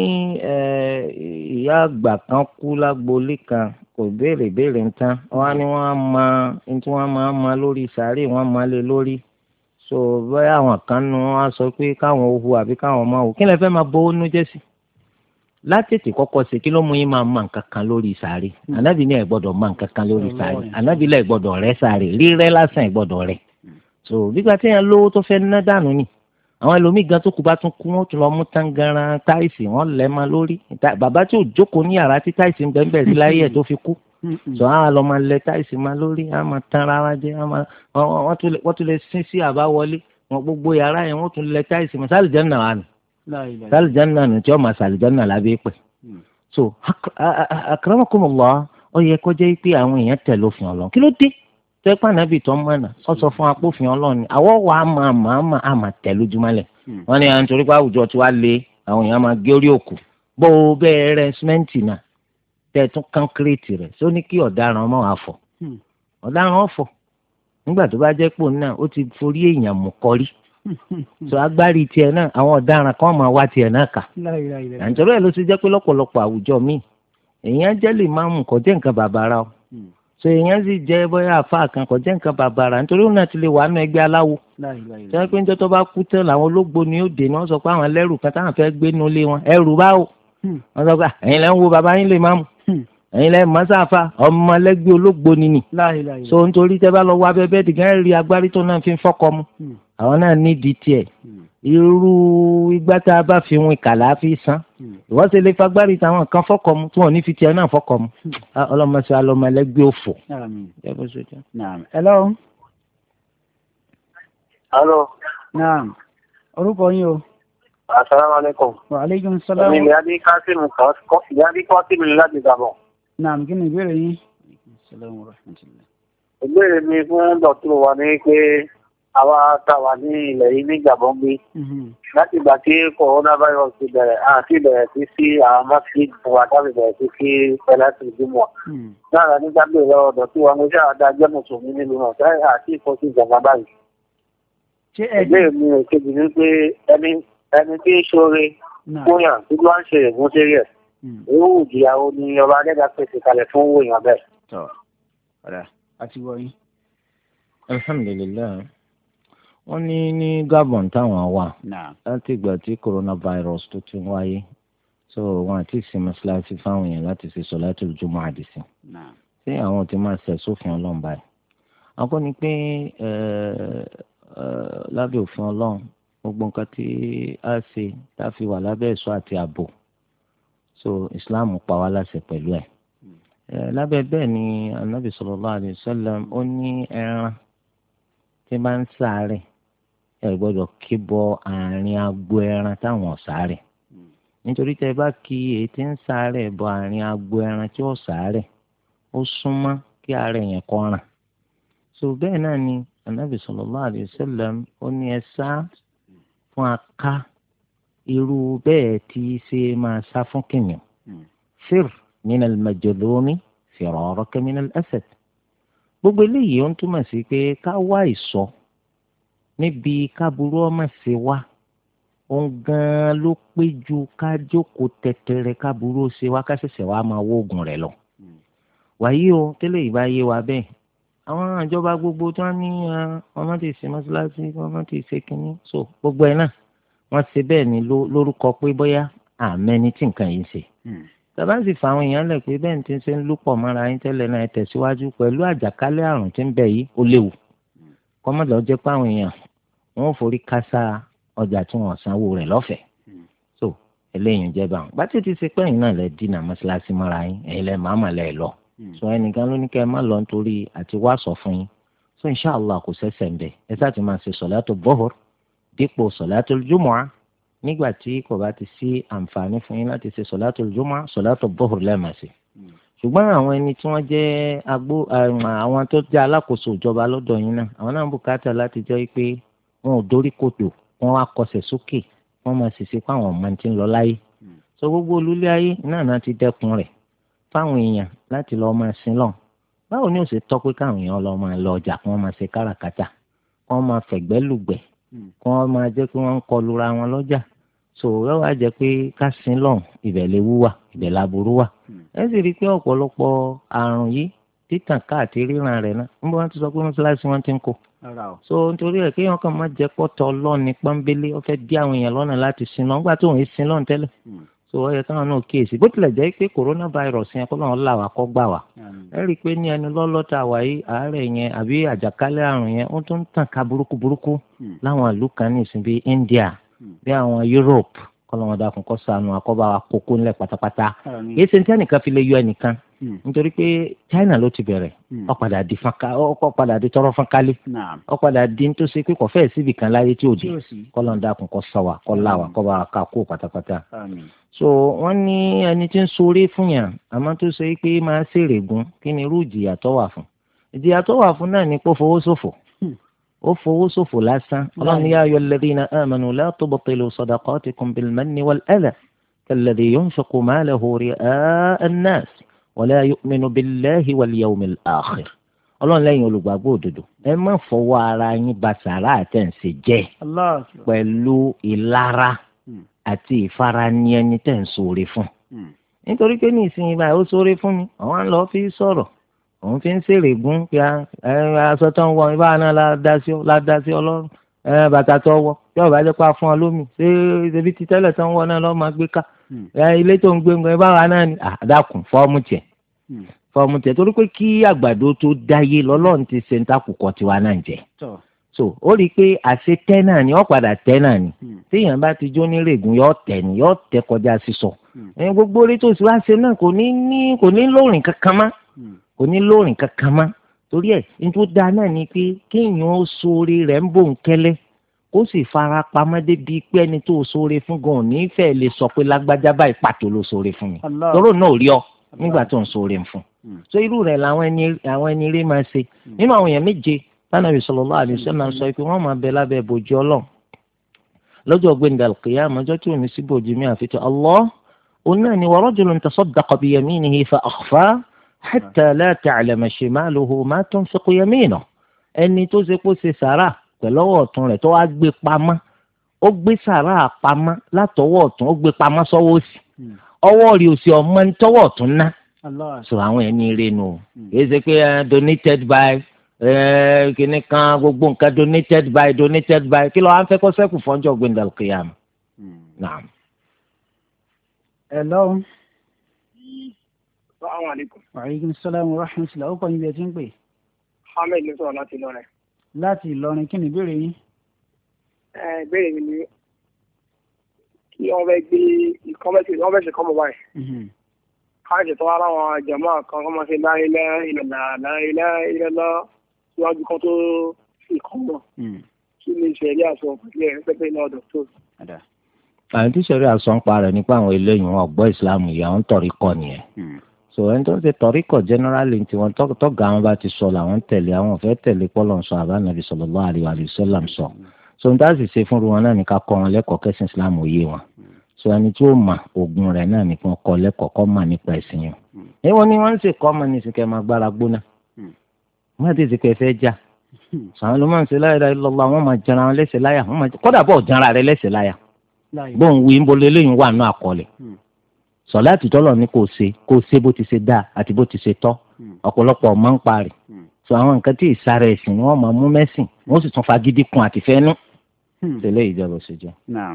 ìyá àgbà kan kú lágboolé kan kò béèrè béèrè ń tán wọ́n á ní wọ́n á máa ní tí wọ́n máa máa lórí sàárè wọ́n máa lé lórí so bóyá àwọn kan nu wọn á sọ pé káwọn ò hu àbí káwọn máa hù kí lè fẹ́ máa bówó nú jẹ́ sí. látètè kọ́kọ́ ṣe kí ló mú yín máa mọ nǹkan kan lórí sàárè ànábì ní ẹ̀ gbọ́dọ̀ mọ nǹkan kan lórí sàárè ànábì lẹ̀ gbọ́dọ̀ rẹ́ sàárè rírẹ́ lásán ẹ̀ gbọ́dọ̀ rẹ́ so nígbà tí yẹn lówó tó fẹ́ ná dànù ni àwọn ẹlòmíì gan tó kù bá tún kú wọn tún lọ mú tangaran táìsì wọn lẹ̀ máa lórí bàbá tí ò jókòó ní yàrá tí táìsì ń bẹ́ẹ̀ bẹ́ẹ̀ sí láyé ẹ̀ tó fi kú sọ àwọn àlọ́ máa lẹ táìsì máa lórí àwọn máa tan ara wa jẹ wọ́n tún lè sín sí àbáwọlé wọn gbogbo yàrá yẹn wọ́n tún lẹ táìsì máa sálì jẹ́nà wà nù sálì jẹ́nà nù tí wọ́n máa sálì jẹ́nà lábẹ́ pẹ̀ so akramakumullah ó yẹ kó jẹ́ pé àwọn èèyàn tẹ̀lé òfin Ọlọ́run kí ló dé tẹ́pẹ́ ànábì tó ń mọ̀nà ó sọ fún apófin Ọlọ́run ni àwọ̀ wà á máa máa máa àmà tẹ̀ lójúmọ́lẹ̀ wọ́n ní àwọn torí pé àwùjọ tí wàá lé àwọn èèyàn máa gé orí òkú bó o bẹ́ẹ̀ rẹ símẹ́ǹtì náà tẹ̀ tún kánkírètì rẹ̀ só ní kí ọ̀daràn ọmọ wà fọ̀ ọ̀daràn ọ̀fọ̀ nígbà tó bá jẹ́ pò náà ó ti forí èèyàn mú kọrí so agbárí tiẹ̀ náà àwọn ọ̀daràn kan máa wá tiẹ̀ náà kà àǹtọ́rọ ẹ̀ ló ti jẹ́ pé lọ́pọ̀lọpọ̀ àwùjọ míì èèyàn jẹ́ lè máa mú kó jẹ́ nǹkan bàbàrà o so èèyàn sì jẹ́ bóyá àfa kan kó jẹ́ nǹkan bàbàrà nítorí òun náà ti lè wà nù ẹgbẹ́ aláwo tí wọ́n pé níjọ́ tó bá kú tán làwọn ológbò ni ó dé ni wọ́n sọ pé àwọn lẹ́rù kan táwọn fẹ́ gbé nu ilé wọn ẹrù báwo wọ́n sọ pé ẹ̀yin lẹ́ ń wo bàbá yín lè máa mú ẹ̀yin lẹ́ mọ́sáfà ọmọlẹ́gbẹ́ ológbò nìní so nítorí tẹ́ bá lọ wá bẹ́ẹ̀ dìgbà rí agbárí tó náà fi ń fọ́kọ mu àwọn náà nídìí tiẹ̀ irú igbá tá a bá fi wín kàlà fi san ìwọ́n ṣe lè fagbárí táwọn kan fọ́kọ mu tí wọ́n ní fi tiẹ̀ náà fọ́kọ mu ọlọ́mọṣẹ́ alọ́mọlẹ́gbẹ́ òfò. hello. hello. naam orúkọ yín o. asalaamualeykum. wa aleykum salaam. mi ìyá bí kásìmù kọ́ ìyá bí kọ́sìmù láti Gabon. naam kí ni ìbéèrè yín. ìbéèrè mi fún dọ́kítọ̀ wa ní pé àwa tá wà ní ilẹ̀ yìí ní Gabon bí láti ìgbà tí coronavirus ti bẹ̀rẹ̀ àti bẹ̀rẹ̀ sí sí àwọn mọ́sí wa tábì bẹ̀rẹ̀ sí sí pẹ̀láṣí ìdúmọ̀ náà nígbà bí ìlọ ọ̀dọ̀ tí wọn ṣe àdájọ́ mùsùlùmí nínú náà sẹ́ àti ìfọ́sí ìjọba báyìí. ìbéèrè mi ò kejì ní pé ẹni ẹni tí ń ṣoore fúnyàn tí wọ́n ń ṣe ègún sérí ẹ̀ irú ìjìyàwó ni ọba adẹ́gà pèsè kalẹ̀ fún owó èèyàn bẹ́ẹ̀. tọ́ ọ̀rẹ́ àti wọ̀nyí. alhamdulilayi wọ́n ní ní Gabon táwọn wà láti ìgbà tí coronavirus tó ti wáyé so wọn àti ìsinmi síláàsì fáwọn èèyàn láti ṣe sọ̀látul jumu'ah àdìsí ṣé àwọn ti máa ṣẹ̀ sófin Ọlọ́run báyìí akọ́ ni pé lábẹ́ òfin Ọlọ́run gbogbo nǹkan tí a ṣe tá a fi wà lábẹ́ ẹ̀ṣọ́ àti ààbò so Islam pa wá láṣẹ pẹ̀lú ẹ̀ lábẹ́ bẹ́ẹ̀ ni Ànábì sallallahu alaihi wasallam ó ní ẹran tí bá ń sáré ẹ gbọ́dọ̀ kí bọ àárín agbo ẹran táwọn sáré nítorí tẹ́ bá kí èyí tí ń sáré bọ àárín agbo ẹran tí ó sáré ó súnmọ́ kí ara yẹn kó ràn so bẹ́ẹ̀ náà ni Ànábì sallallahu alaihi wasallam ó ní ẹ sá fún aká irú bẹ́ẹ̀ tí ṣe máa sá fún kìnìún fir min al-majlumi firaraka min al-asad gbogbo eléyìí ó ń túmọ̀ sí pé ká wá ìsọ níbi káburú ọmọ ṣe wá òun gan-an ló pé ju ká jókòó tẹ̀tẹ̀rẹ̀ káburú ṣe wá ká ṣẹ̀ṣẹ̀ wá máa wó oògùn rẹ̀ lọ. wàyí o tẹ́lẹ̀ ìbá yé wa bẹ́ẹ̀ àwọn ìjọba gbogbo tó ń ní ọmọ tí ì ṣe mọ́ṣáláṣí ọmọ tí ì ṣe kínní so gbogbo ẹ̀ náà wọ́n ṣe bẹ́ẹ̀ ni lórúkọ pé bóyá àmẹ́ni tí nǹkan yìí ń ṣe. tàbá sì fa àwọn èèyàn lẹ̀ pé bẹ́ẹ̀ ní ti ṣe ń lúpọ̀ mọ́ra yín tẹ́lẹ̀ náà ẹ tẹ̀síwájú pẹ̀lú àjàkálẹ̀ àrùn tí ń bẹ yìí ó léwu kọ́mọ́dọ̀ jẹ́ pé àwọn èèyàn wọ́n ò forí kásá ọjà tí wọ́n sanwó rẹ̀ lọ́fẹ̀ẹ́ so eléyìí ń jẹ́ báwọn bá tètè ṣe pẹ́yìn náà lẹ dínà mọ́ṣáláṣí mọ́ra yín ẹ̀yin lẹ màmá lẹ lọ so ẹnìkan ló ní kẹ́ ẹ má lọ nítorí àti wá sọ fún yín so inṣàlá kò sẹ́sẹ̀ ń bẹ̀ ẹ sáà ti máa ṣe sọ̀látù bọ́hùr dípò sọ̀látù jùmọ̀á nígbà tí kò bá ti sí àǹfààní fún yín láti ṣe sọ̀látù jùmọ̀á sọ̀látù bọ́hùr lẹ́ẹ̀mọ̀ọ́sì ṣùgbọ́n àwọn ẹni tí wọ́n jẹ́ agbó àwọn tó jẹ́ alákòóso ìjọba lọ́dọ̀ yín náà àwọn náà ń bùkátà láti jẹ́ pé wọn ò dórí kodò wọn wá kọsẹ̀ sókè wọn máa sì ṣe pé àwọn ọmọ ti ń lọ láyé so gbogbo olúlé ayé náà náà ti dẹ́kun rẹ̀ fáwọn èèyàn láti lọ́ọ́ máa sin lọ́n báwo ni ó ṣe tọ́ pé káwọn èèyàn lọ́ọ́ máa lọ ọjà kí wọ́n máa ṣe káràkátà kí wọ́n máa fẹ̀gbẹ́ lùgbẹ̀ kí wọ́n máa jẹ́ pé wọ́n ń kọlura wọn lọ́jà so yóò wá jẹ́ pé ká sin lọ́n ibẹ̀ léwu wà ibẹ̀ láburú wà ẹ sì rí i pé ọ̀pọ̀lọpọ̀ àrùn yìí títàn káàkiri ríran rẹ̀ náà níbo wọ́n ti sọ pé mọ́ṣáláṣí wọn ti ń kó so nítorí ẹ̀ kéèyàn kàn máa jẹ́ pọ́tọ́ lọ́ọ̀ni pọ́nbélé ó fẹ́ dí àwọn èèyàn lọ́nà láti sin lọ́n nígbà tó ń sin lọ́n tẹ́lẹ̀ so ó yẹ káwọn náà kíyèsí bó tilẹ̀ jẹ́ pé coronavirus yẹn kó náà là wá kọ́ gbà wá ẹ rí i pé ní ẹni lọ́lọ́ta wà yìí àárẹ̀ yẹn àbí àjàkálẹ̀ àrùn yẹn ó tún ń tàn ká burúkú burúkú láwọn ìlú kan ní ìsìn bíi India bí àwọn Europe kọ́lọ́wọ́n dákun kọ́ sànù àkọ́bá wa kókó ńlẹ̀ pátápátá kìí ṣe ní tí ẹnìkan fi lè yọ ẹnìkan nítorí pé China ló ti bẹ̀rẹ̀ ó padà di fọ́nká ó padà di tọrọ fọ́nkálé ó padà di tó ṣe pé kò fẹ́ẹ̀ síbi kan láyé tí ò di kọ́lọ́wọ́n dákun kọ́ sọ wa kọ́ là wa kọ́ bá wa ká kó pátápátá. so wọ́n ní ẹni tí ń sọrí fún yàn àmọ́ tó ṣe pé máa ń ṣèrègùn kí ni irú ìjìyà tó wà fún ìjìyà tó wà fún náà ni pé ó fowó ṣòfò ó fowó ṣòfò lásán ọlọ́run yá ayọ̀ alladhina amanu la tubtilu sadaqatikum bil manni wal adha kalladhi yunfiqu malahu ri'a an-nas wa la yu'minu billahi wal yawmil akhir ọlọ́run lẹ́yìn olùgbàgbọ́ òdodo ẹ má fọwọ́ ara yín ba sàrà àtẹ̀ǹsẹ̀ jẹ́ pẹ̀lú ìlara àti ìfarani ẹni tẹ̀ ń ṣoore fún nítorí pé ní ìsinyìí báyìí ó ṣoore fún mi àwọn à ń lọ fi sọ̀rọ̀ òun fi ń ṣèrègùn pé aṣọ tó ń wọ ibà náà la dá sí ọlọ́run bàtà tó wọ bí ọba jẹ́ pa fún ọ lómi ṣé ibi tí tẹ́lẹ̀ tó ń wọ náà lọ́ọ́ máa gbé ká ilé tó ń gbé nǹkan ibà wa náà ni àdàkùn fọ́ọ̀mù tiẹ̀ fọ́ọ̀mù tiẹ̀ torí pé kí àgbàdo tó dáyé lọ́lọ́run ti ṣe ń takùkọ tiwa náà jẹ́ so ó rí i pé àṣẹ tẹ́ náà ni ó padà tẹ́ náà ni téèyàn bá ti jó ní règùn yóò tẹ̀ ni yóò tẹ́ kọjá sísọ ẹ̀yin gbogbo orí tó sì wá ṣe náà kò ní ní kò ní lóòrìn kankan má kò ní lóòrìn kankan má torí ẹ̀ nítorí dáa náà ni pé kéèyàn ó sóore rẹ̀ ń bò ń kẹ́lẹ́ kó sì fara pamọ́ débi pé ẹni tó sóore fún gan ò ní fẹ́ lè sọ pé lágbájá báyìí pàtó ló sóore fún mi lọ́rọ̀ náà rí ọ nígbà tó ń sóore fún so irú rẹ̀ làwọn ẹni àwọn ẹni rí máa ṣe nínú àwọn èèyàn méje Ànábì sallallahu alaihi wasallam sọ pé wọ́n máa bẹ lábẹ́ bòjú Ọlọ́run lọ́jọ́ gbẹ̀ndà al-qiyāmah ọjọ́ tí ò ní sí bòjú mi àfi tó Allah òun náà ni wa rajulun tasaddaqa bi yamīnihi fa akhfāha hattā lā ta'lama shimāluhu mā tunfiqu yamīnuhu ẹni tó ṣe kó ṣe sàrà pẹ̀lú ọwọ́ ọ̀tún rẹ̀ tó wá gbé pamọ́ ó gbé sàrà pamọ́ látọwọ́ ọ̀tún ó gbé pamọ́ sọ́wọ́ òsì ọwọ́ rí òsì ọmọ ní tọwọ́ ọ̀tún ná sọ àwọn ẹni renu èyí ṣe pé donated by kìnnì kan gbogbo nǹkan donated by donated by kí ló wá ń fẹ́ kó sẹ́kù fọ́njọ́ gbẹ̀ndà kìyàm. naam. hello. salaamaleykum. waaleykum salaam wa rahmatulah ó kọ́ yín bí ẹ ti ń pè. Ahmed ló sọ̀rọ̀ láti Ìlọrin. láti Ìlọrin kí ni ìbéèrè yín. ìbéèrè mi ni kí wọ́n fẹ́ gbé ìkọ́mẹ́sì wọ́n fẹ́ ṣe kọ́mọ báyìí. káàkiri tó wá láwọn jàmáà kan kọ́ máa ṣe la ilaha illallah la ilaha illallah síwájú kan tó fi kọ́ mọ̀. kí ni ìṣẹ̀lẹ̀ àṣọ pẹ̀lú ẹ̀ pẹ́pẹ́ náà dọ̀tọ̀. àwọn tí ìṣẹ̀lẹ̀ àṣọ ń parẹ́ nípa àwọn eléyìí wọn ọ̀gbọ́ ìsìlámù yìí àwọn tọ̀rí kọ́ nìyẹn. so ẹni tó ń ṣe tọ̀rí kọ́ generally tí wọ́n tọ́gà àwọn bá ti sọ làwọn tẹ̀lé àwọn fẹ́ tẹ̀lé pọ́lọ̀ ń sọ àbá nàbì sallallahu alaihi wa sallam sọ. so n táà sì ṣe fún wọn náà ní ká kọ́ wọn lẹ́kọ̀ọ́ kẹ́sìn ìsìlámù òye wọn. so ẹni tí ó mà ogun rẹ̀ náà ní kí wọ́n kọ́ lẹ́kọ̀ọ́ kọ́ mà nípa ẹ̀sìn yẹn. èèwọ̀ ni wọ́n ń ṣe kọ́ ọmọ ní ìsìnkẹ́ máa gbára gbóná. wọ́n ti ìsìnkẹ́ fẹ́ já. sàwọn ló máa ń ṣe la ilaha illallah wọ́n máa jẹra wọn lẹ́sẹ̀ láyà kódà bọ́ọ̀ jẹra rẹ lẹ́sẹ̀ láyà. bóun wí ń bolé lẹ́yìn wà nù àkọọ́lẹ̀. sọ̀láàtì tọ́lọ̀ ní kò ṣe kò ṣe bó ti ṣe dáa àti bó ti ṣe tọ́ ọ̀pọ̀lọpọ̀ ọmọ ń parí. sọ àwọn nǹkan tí ìsàrẹ̀ ẹ̀sìn ni wọ́n máa mú mẹ́sìn wọ́n sì tún fagídí kun àtìfẹ́nú. tẹ́lẹ̀ ìjọba ṣèjọ.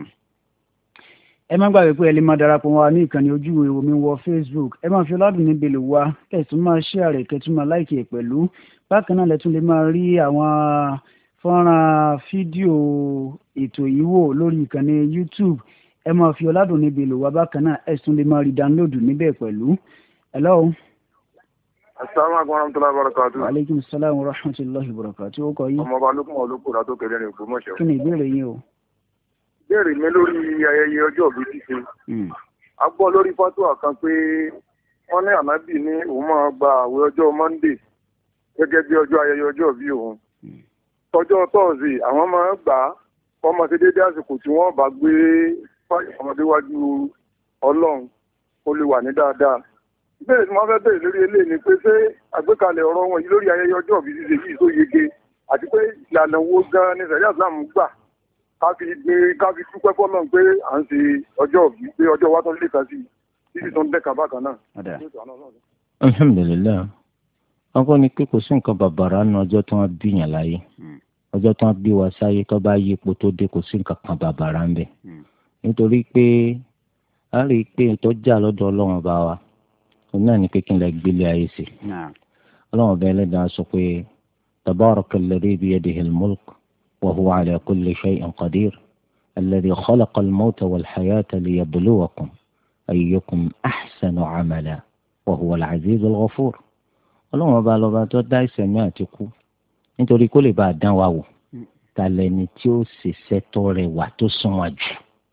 ẹ má gbàgbé pé ẹ lè máa darapọ̀ wá ní ìkànnì ojú ìwé omi wọ Facebook ẹ máa fi ọlọ́dún níbi lè wá kẹ̀tún máa share kẹ̀tún máa like ẹ̀ pẹ̀lú bákan náà lẹ́tún lè máa rí àwọn fọ́nrán fídíò ètò yìí wò lórí ìkànnì YouTube ẹ máa fi ọlọ́dún níbi lè wá bákan náà ẹ tún lè máa rí download níbẹ̀ pẹ̀lú. hello. asalaamualeykum wa rahmatulahi wa barakatu. wa aleykum salaam wa rahmatulahi wa barakatu. ó kọ yín. ọmọ ọba lókun olóko rà tó kéré ní Ògbómọ̀ṣọ́. kí ni ìbéèrè yín o. béèrè mi lórí ayẹyẹ ọjọ́ òbí ṣíṣe. a gbọ́ lórí fatuwa kan pé wọ́n ní ànábì ní òun máa gba àwẹ̀ ọjọ́ Monday gẹ́gẹ́ bí ọjọ́ ayẹyẹ ọjọ́ òbí òun. tọjọ́ tọ́ọ̀sì àwọn máa gbà á wọ́n máa ṣe déédéé àsìkò tí wọ́n bá gbé fáyọ̀ ọmọdé wájú ọlọ́run ó lè wà ní dáadáa. ìbéèrè tí wọ́n fẹ́ bẹ̀rẹ̀ lórí eléyìí ni pé ṣé àgbékalẹ̀ ọ̀rọ̀ wọn yìí lórí ayẹyẹ ọjọ́ ìbí ṣíṣe yìí tó yege àti pé ìlànà wo gan ni sẹ̀ríà Islam gbà ká fi gbé ká fi dúpẹ́ fọ́lọ́run pé à ń ṣe ọjọ́ ìbí pé ọjọ́ wa tó lè kà sí títí tó ń dẹ́ka bákan náà. alhamdulilayi ọkọ ni pé kò sí nǹkan bàbàrà nínú ọjọ́ tí wọ́n bí yàn láyé ọjọ́ tí wọ́n bí wa sáyé tó bá yí ipò tó dé kò sí nǹkan kan bàbàrà ń bẹ nítorí pé a rí i pé ìtọ́jà lọ́dọ̀ ọlọ́run bá wa òun náà ní pé kí n lè gbélé ayé sí ọlọ́run bá ẹlẹ́dàá sọ pé tabaraka alladhi biyadihi al-mulk wa huwa ala kulli shay'in qadir alladhi khalaqa al-mawta wal-hayata liyabluwakum ayyukum ahsanu amala wa huwa al-aziz al-ghafur ọlọ́run bá lọ́ba tó dá ìṣẹ̀mí àti kú nítorí kó lè bá a dán wa wò ta lẹni tí ó ṣiṣẹ́ tó rẹwà tó sunwọ̀n jù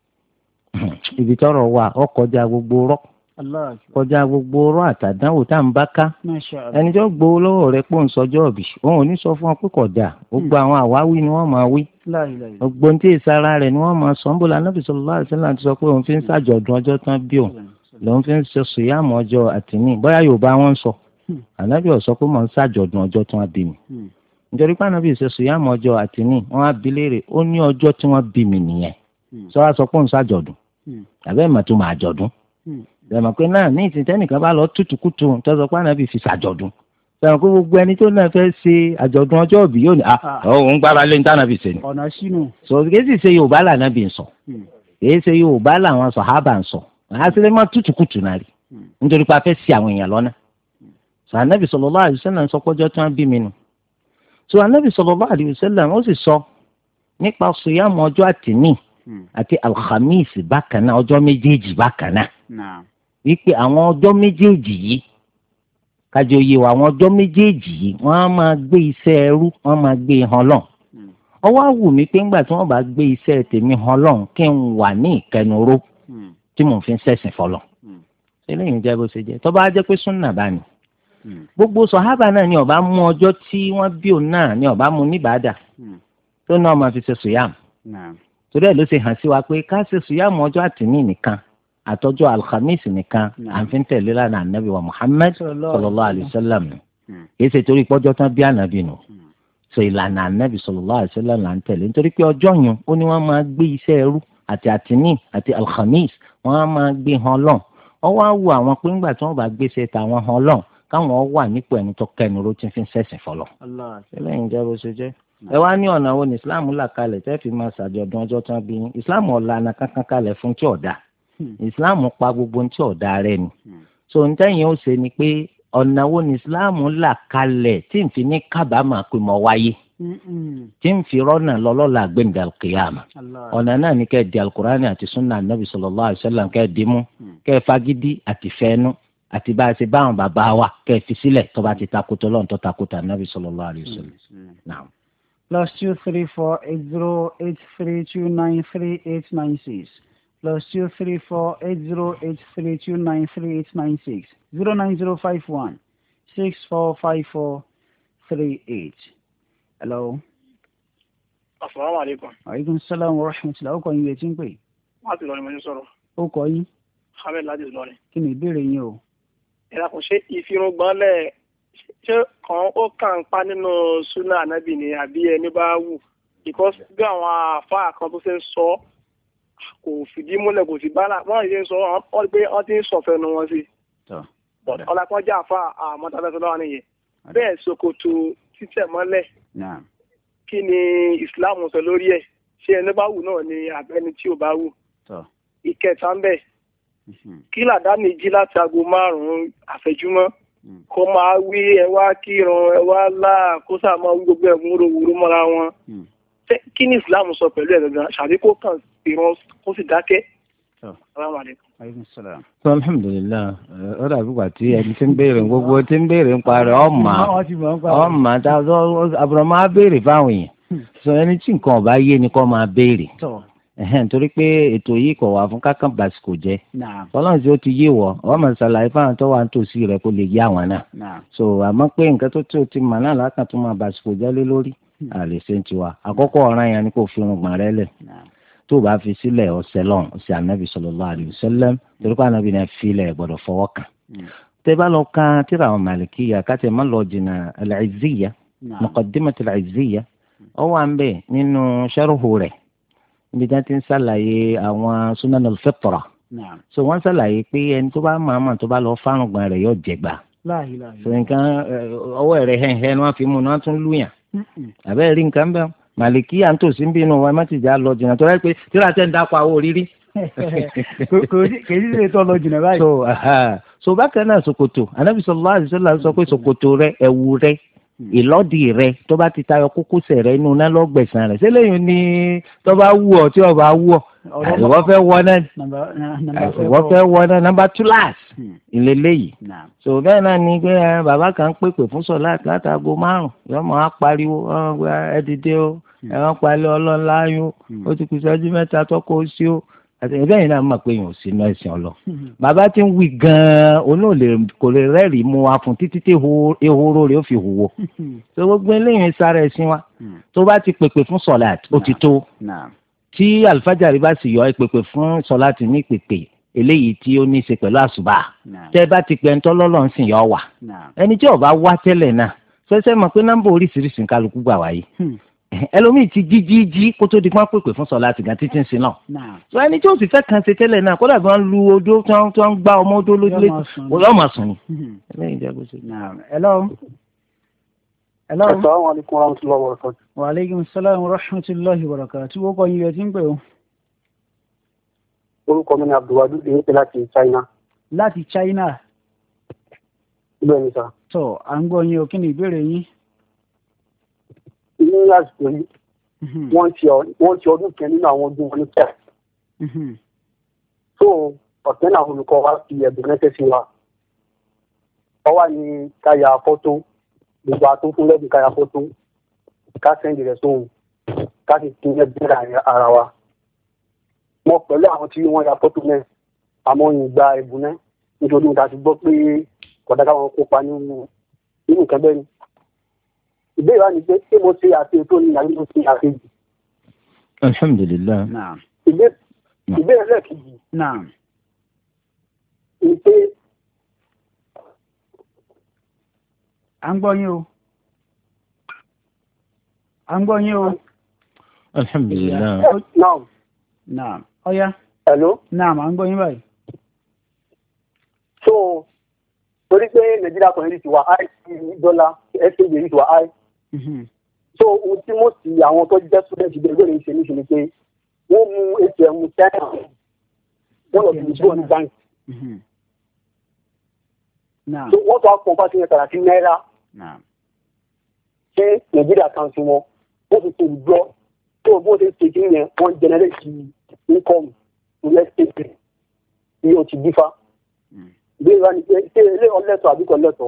ibi tọ́rọ̀ wà ó kọjá gbogbo rọ́ kọjá gbogbo rọ́ àtàdánwò tá à ń bá ká ẹni tó gbowó lọ́wọ́ rẹ̀ pò ń sọjọ́ ọ̀bì òun ò ní sọ fún ọ pé kódà gbogbo àwọn àwáwí ni wọ́n máa wí gbogbo ní tí ìsara rẹ̀ ni wọ́n máa sọ ń bò lánàá Ànábì sallallahu alaihi wasallam ti sọ pé òun fi ń ṣàjọ̀dún ọjọ́ tán bí òun lòun fi ń ṣe sùyàmù ọjọ́ àtìní bóyá Yorùbá wọn sọ Ànábì ó sọ pé mò ń ṣàjọ̀dún ọjọ́ tán bí mi nítorí pé Ànábì ṣe sùyàmù ọjọ́ àtìní wọ́n á bi léèrè ó ní ọjọ́ tí wọ́n bí mi nìyẹn sọ wá sọ pé òun ṣàjọ̀dún àbẹ́ ìmọ̀ tó máa jọ̀dún ìdàmọ̀ pé náà ní ìsìn tẹ́nìkan bá lọ tútùkútù tọ́sọ pé Ànábì fi ṣàjọ̀dún sọ̀rọ̀ pé gbogbo ẹni tó náà fẹ́ ṣe àjọ̀dún ọjọ́ òbí yóò ní à òun gbára lé ní tànàbì ṣe ni. ọ̀nà sínú. sọ kìí sì ṣe Yorùbá lànàbì ń sọ kìí ṣe Yorùbá làwọn sàhábà ń sọ àṣírí má tútùkútù náà rí nítorí pé a fẹ́ ṣì àwọn èèyàn lọ́nà. sọ Ànábì sallallahu alaihi wasallam sọ pọ́jọ́ tí wọ́n bí mi nù. sọ Ànábì sallallahu alaihi wasallam ó sì sọ nípa sùyàmù ọjọ́ àtìní àti alhamis bákan náà ọjọ́ méjèèjì bákan náà wípé àwọn ọjọ́ méjèèjì yìí kájọ yé wa àwọn ọjọ́ méjèèjì yìí wọ́n á máa gbé iṣẹ́ ẹrú wọ́n máa gbé hàn lọ́n ọwọ́ àwù mí pé ńgbà tí wọ́n bá gbé iṣẹ́ tèmi hàn lọ́n kí n wà ní ìkẹnuró tí mò ń fi ṣẹ̀sìn fọlọ́ eléyìí jẹ́ bó ṣe jẹ́ tó bá jẹ́ pé súnà bá ní gbogbo sọ̀hábà náà ni ọba mú ọjọ́ tí wọ́n bí òun náà ni ọba mú níbàdà tó náà máa fi ṣe sùyàmù torí ẹ̀ ló ṣe hàn sí wa pé ká ṣe sùyàmù ọjọ́ àtìní nìkan àtọ́jọ́ alhamis nìkan à ń fi tẹ̀lé lánàá ànábì wa muhammed sallallahu alayhi wa sallam kìí ṣe torí pọ́jọ́ tán bí ànábì nù so ìlànà ànábì sallallahu alayhi wa sallam là ń tẹ̀lé nítorí pé ọjọ́ yẹn ó ní wọ́n máa gbé iṣẹ́ ẹrú àti àtìní àti alhamis wọ́n máa gbé hàn lọ́n ọwọ́ á wù àwọn pé ńgbà tí wọ́n bá gbé ṣe tàwọn hàn lọ́n káwọn wà nípò ẹni tó kẹnu ló ti fi ń ṣẹ̀sìn fọlọ́ ẹlẹ́yin jẹ́ bó ṣe jẹ́ ẹ wá ní ọ̀nà wo ni islam là kalẹ̀ tẹ́ fi máa ṣàjọ̀dún ọjọ́ tán bí yín islam ọ̀làna kankan kalẹ̀ fún tí ọ̀dà islam pa gbogbo tí ọ̀dà rẹ̀ ni so ntẹ́yìn ó ṣe ni pé ọ̀nà wo ni islam là kalẹ̀ tí n fi ní kábàámà pé mo wáyé tí n fi rọ́nà lọ́lọ́la gbẹ̀ǹdà kìyàmà ọ̀nà náà ni kẹ́ ẹ̀ di alukurani àti sunna anabi sallallahu alaihi wasallam kẹ́ ẹ̀ di mú kẹ́ ẹ̀ fagídí àti fẹ́nu àti bá a ṣe báwọn bàbá wa kẹ́ ẹ̀ fi sílẹ̀ tó bá ti takùtọ̀ lọ́n tó takùtà anabi sallallahu alaihi wasallam. Plus two three four eight zero eight three two nine three eight nine six. Plus two three four eight zero eight three two nine three eight nine six. Zero nine zero five one six four five four three eight. Hello. Assalamu alaikum. Alaikum salam wa rahmatullahi. Ó kọ́ yín etí ń pè. Wọ́n ti lọ ní mo ní sọ̀rọ̀. Ó kọ́ yín. Hamid Ladi lọ ni. Kí ni ìbéèrè yín o? Ẹ̀rọ kò ṣe ìfirungbọ́n lẹ̀ ṣé kan ó kàn ń pa nínú súnà ànábì ni àbí ẹni bá wù because bí àwọn àfáà kan tó ṣe ń sọ kò fìdí múlẹ̀ kò sí bálà wọ́n ṣe ń sọ ọ́ pé wọ́n ti ń sọ̀fẹ́nu wọn sí ọ̀làpọ̀ jẹ́ àfáà àmọ́tàfẹ́sọ lọ́wọ́ nìyẹn bẹ́ẹ̀ ṣòkòtò títẹ̀ mọ́lẹ̀ kí ni Islam sọ lórí ẹ̀ ṣé ẹni bá wù náà ni àbẹ́ni tí ò bá wù ìkẹta ń bẹ̀ kí làdáni jí láti aago márùn-ún àfẹ́júmọ́ kó máa wí ẹ wá kírun ẹ wá láà kó sáà máa wí gbogbo ẹ̀ múro wúrú mọ́ra wọn. kí ni Islam sọ pẹ̀lú ẹ̀ gangan ṣàbí kó kàn ìran kó sì dákẹ́. sọ alhamdulilayi ọ dàbí wà tí ẹni tí ń béèrè gbogbo tí ń béèrè ń parí ọmọ ọmọ àbúrò máa béèrè fáwọn èèyàn sọ ẹni tí nǹkan ọba yé ni kò máa béèrè ẹhẹn torí pé ètò yìí kò wà fún kákan bàsíkò jẹ Ọlọ́run tí ó ti yé wọ ọ máa ṣàlàyé fáwọn tó wà nítòsí rẹ kó lè yé àwọn náà so àmọ́ pé nǹkan tó tó ti mà náà lákàn tó máa bàsíkò jẹ lé lórí àlè ṣe ń tiwa àkọ́kọ́ ọ̀ràn yẹn ni kò fi irun gbọ̀n rẹ lẹ̀ tó bá fi sílẹ̀ ọ̀sẹ̀ lọ́n ọ̀sẹ̀ anabi sallallahu alayhi wa sallam torí pé anabi náà filẹ̀ gbọ́dọ̀ fọwọ́ kàn. tẹ́ bá lọ kan tíra àwọn màlìkíyà káṣẹ́ má lọ jìnnà al-Izziyya muqaddimat al-Izziyya ó wà ń bẹ̀ nínú sharhu rẹ̀ níbi tí wọ́n ti ń ṣàlàyé àwọn sunan al-fitra. so wọ́n ṣàlàyé pé ẹni tó bá máa tó bá lọ fárùngbọ̀n rẹ̀ yóò jẹ̀gbà. so nǹkan ọwọ́ rẹ̀ hẹ́hẹ́ ni wọ́n fi mú un wọ́n tún lùyàn. àbẹ́rẹ́ rí nǹkan bẹ́ẹ̀ màlìkí à ń tòsí ń bínú wa má ti jà lọ jìnnà tó rẹ pé tíra tẹ́ ń dápọ̀ àwọ̀ rírí. kèjì lè tọ́ lọ jìnnà báyìí. so so bákan náà ṣòkòtò Ànábì sallallahu alaihi wasallam sọ pé ṣòkòtò rẹ ẹ̀wù rẹ ìlọ́dì rẹ tó bá ti tayọ kókósẹ̀ rẹ inú náà lọ́gbẹ̀sán rẹ sẹ́lẹ̀yìn ni tó bá wù ọ́ tí ò bá wù ọ́ ìwọ fẹ́ wọ náà ìwọ fẹ́ wọ náà nọ́mbà túláàs ìlélẹ́yìí. so bẹ́ẹ̀ náà ni pé bàbá kan pèpè fún sọ̀lá látago márùn-ún yọmọ á pariwo ẹ dìde o ẹ wọ́n palẹ̀ ọlọ́lá yó ó ti kù sẹ́jú mẹ́ta tọ́kọ ó sí o àti ẹ̀bẹ́ yìí náà mọ̀ pé yòó sínú ẹ̀sìn ọlọ. bàbá tí ń wí gan-an onóòlè kò lè rẹ́rìí mú wa fún títí tí ehoro rẹ̀ ó fi hùwò. tó gbogbo eléyìí sára ẹ̀sìn wa tó bá ti pèpè fún sọ̀láàt ó ti tó. tí àlùfájàrí bá sì yọ ẹ pèpè fún sọ̀láàt ní pèpè eléyìí tí ó ní í ṣe pẹ̀lú àṣùbà tẹ́ bá ti pẹ́ ń tọ́lọ́lọ́ ń sìn yọ wà. ẹni tí ó bá wá tẹ́lẹ̀ náà fẹsẹ̀ mọ̀ pé nọ́mbà oríṣiríṣi kálukú gbà wáyé ẹlòmíì ti jí jí jí kó tó di pọ́n pèpè fún sọ̀lá àtìgá títí ń sin náà. sọ ẹni tí ó sì fẹ́ kàn ṣe tẹ́lẹ̀ náà kódà bí wọ́n lu odó tí wọ́n ń gbá ọmọ odó lójúlé yóò máa sùn ni. hello. hello. assalamu alaikum warahmatullahi wabarakatuh. wa alaikum salam warahmatullahi wabarakatuh. wọ́n kọ́ yíyọ tí ń pè ó. orúkọ mi ni abdulwadu èyí pé láti China. láti China. bẹ́ẹ̀ ni sà. tó à ń gbọ́ yín o kí ni ìbéèrè yín. ní àsìkò yìí wọ́n ti ọdún kan nínú àwọn ọdún wọn ní pẹ́. so ọ̀tẹ́ náà olùkọ́ wa fi ẹ̀bùn ránṣẹ́ sí wa. wọ́n wà ní káyà fọ́tò gbogbo àtún fún lẹ́bùn káyà fọ́tò ká sẹ́ndì rẹ̀ sóhun ká sì tún ẹ̀bùn ara wa. mo pẹ̀lú àwọn tí wọ́n ya fọ́tò náà àmọ́ ìgbà ẹ̀bùn náà nítorí mo ti gbọ́ pé kọ̀dá káwọn kópa nínú nǹkan bẹ́ẹ̀ ni. ìbéèrè wa ni pé ṣé mo ṣe àti ètò ní àyè mo ṣe àkejì. alhamdulilayi. ìbéèrè lẹ́ẹ̀kejì. ni pé. à ń gbọ́ yín o. à ń gbọ́ yín o. alhamdulilayi. naam. naam. ọ̀ya. hello. naam à ń gbọ́ yín báyìí. so torí pé nàìjíríà kan yìí ti wà áì sí dọ́là ẹ̀ṣẹ̀ yìí ti wà áì. so ohun tí mo sì àwọn tó jẹ́ student bẹ́ẹ̀ lórí ìṣe níṣe ni pé wọ́n mú atm china wọ́n lọ sí ìbò ní bank. so wọ́n tó àpò bá ti yẹn tàrà sí náírà ṣé nàìjíríà kan sí wọn wọ́n fi tó gbọ́ tó bó ṣe ṣe kí yẹn wọ́n generate income ní estate ní o ti dífá. bí ìwà ni pé ṣé ilé ọlẹ́tọ̀ àbí kò lẹ́tọ̀.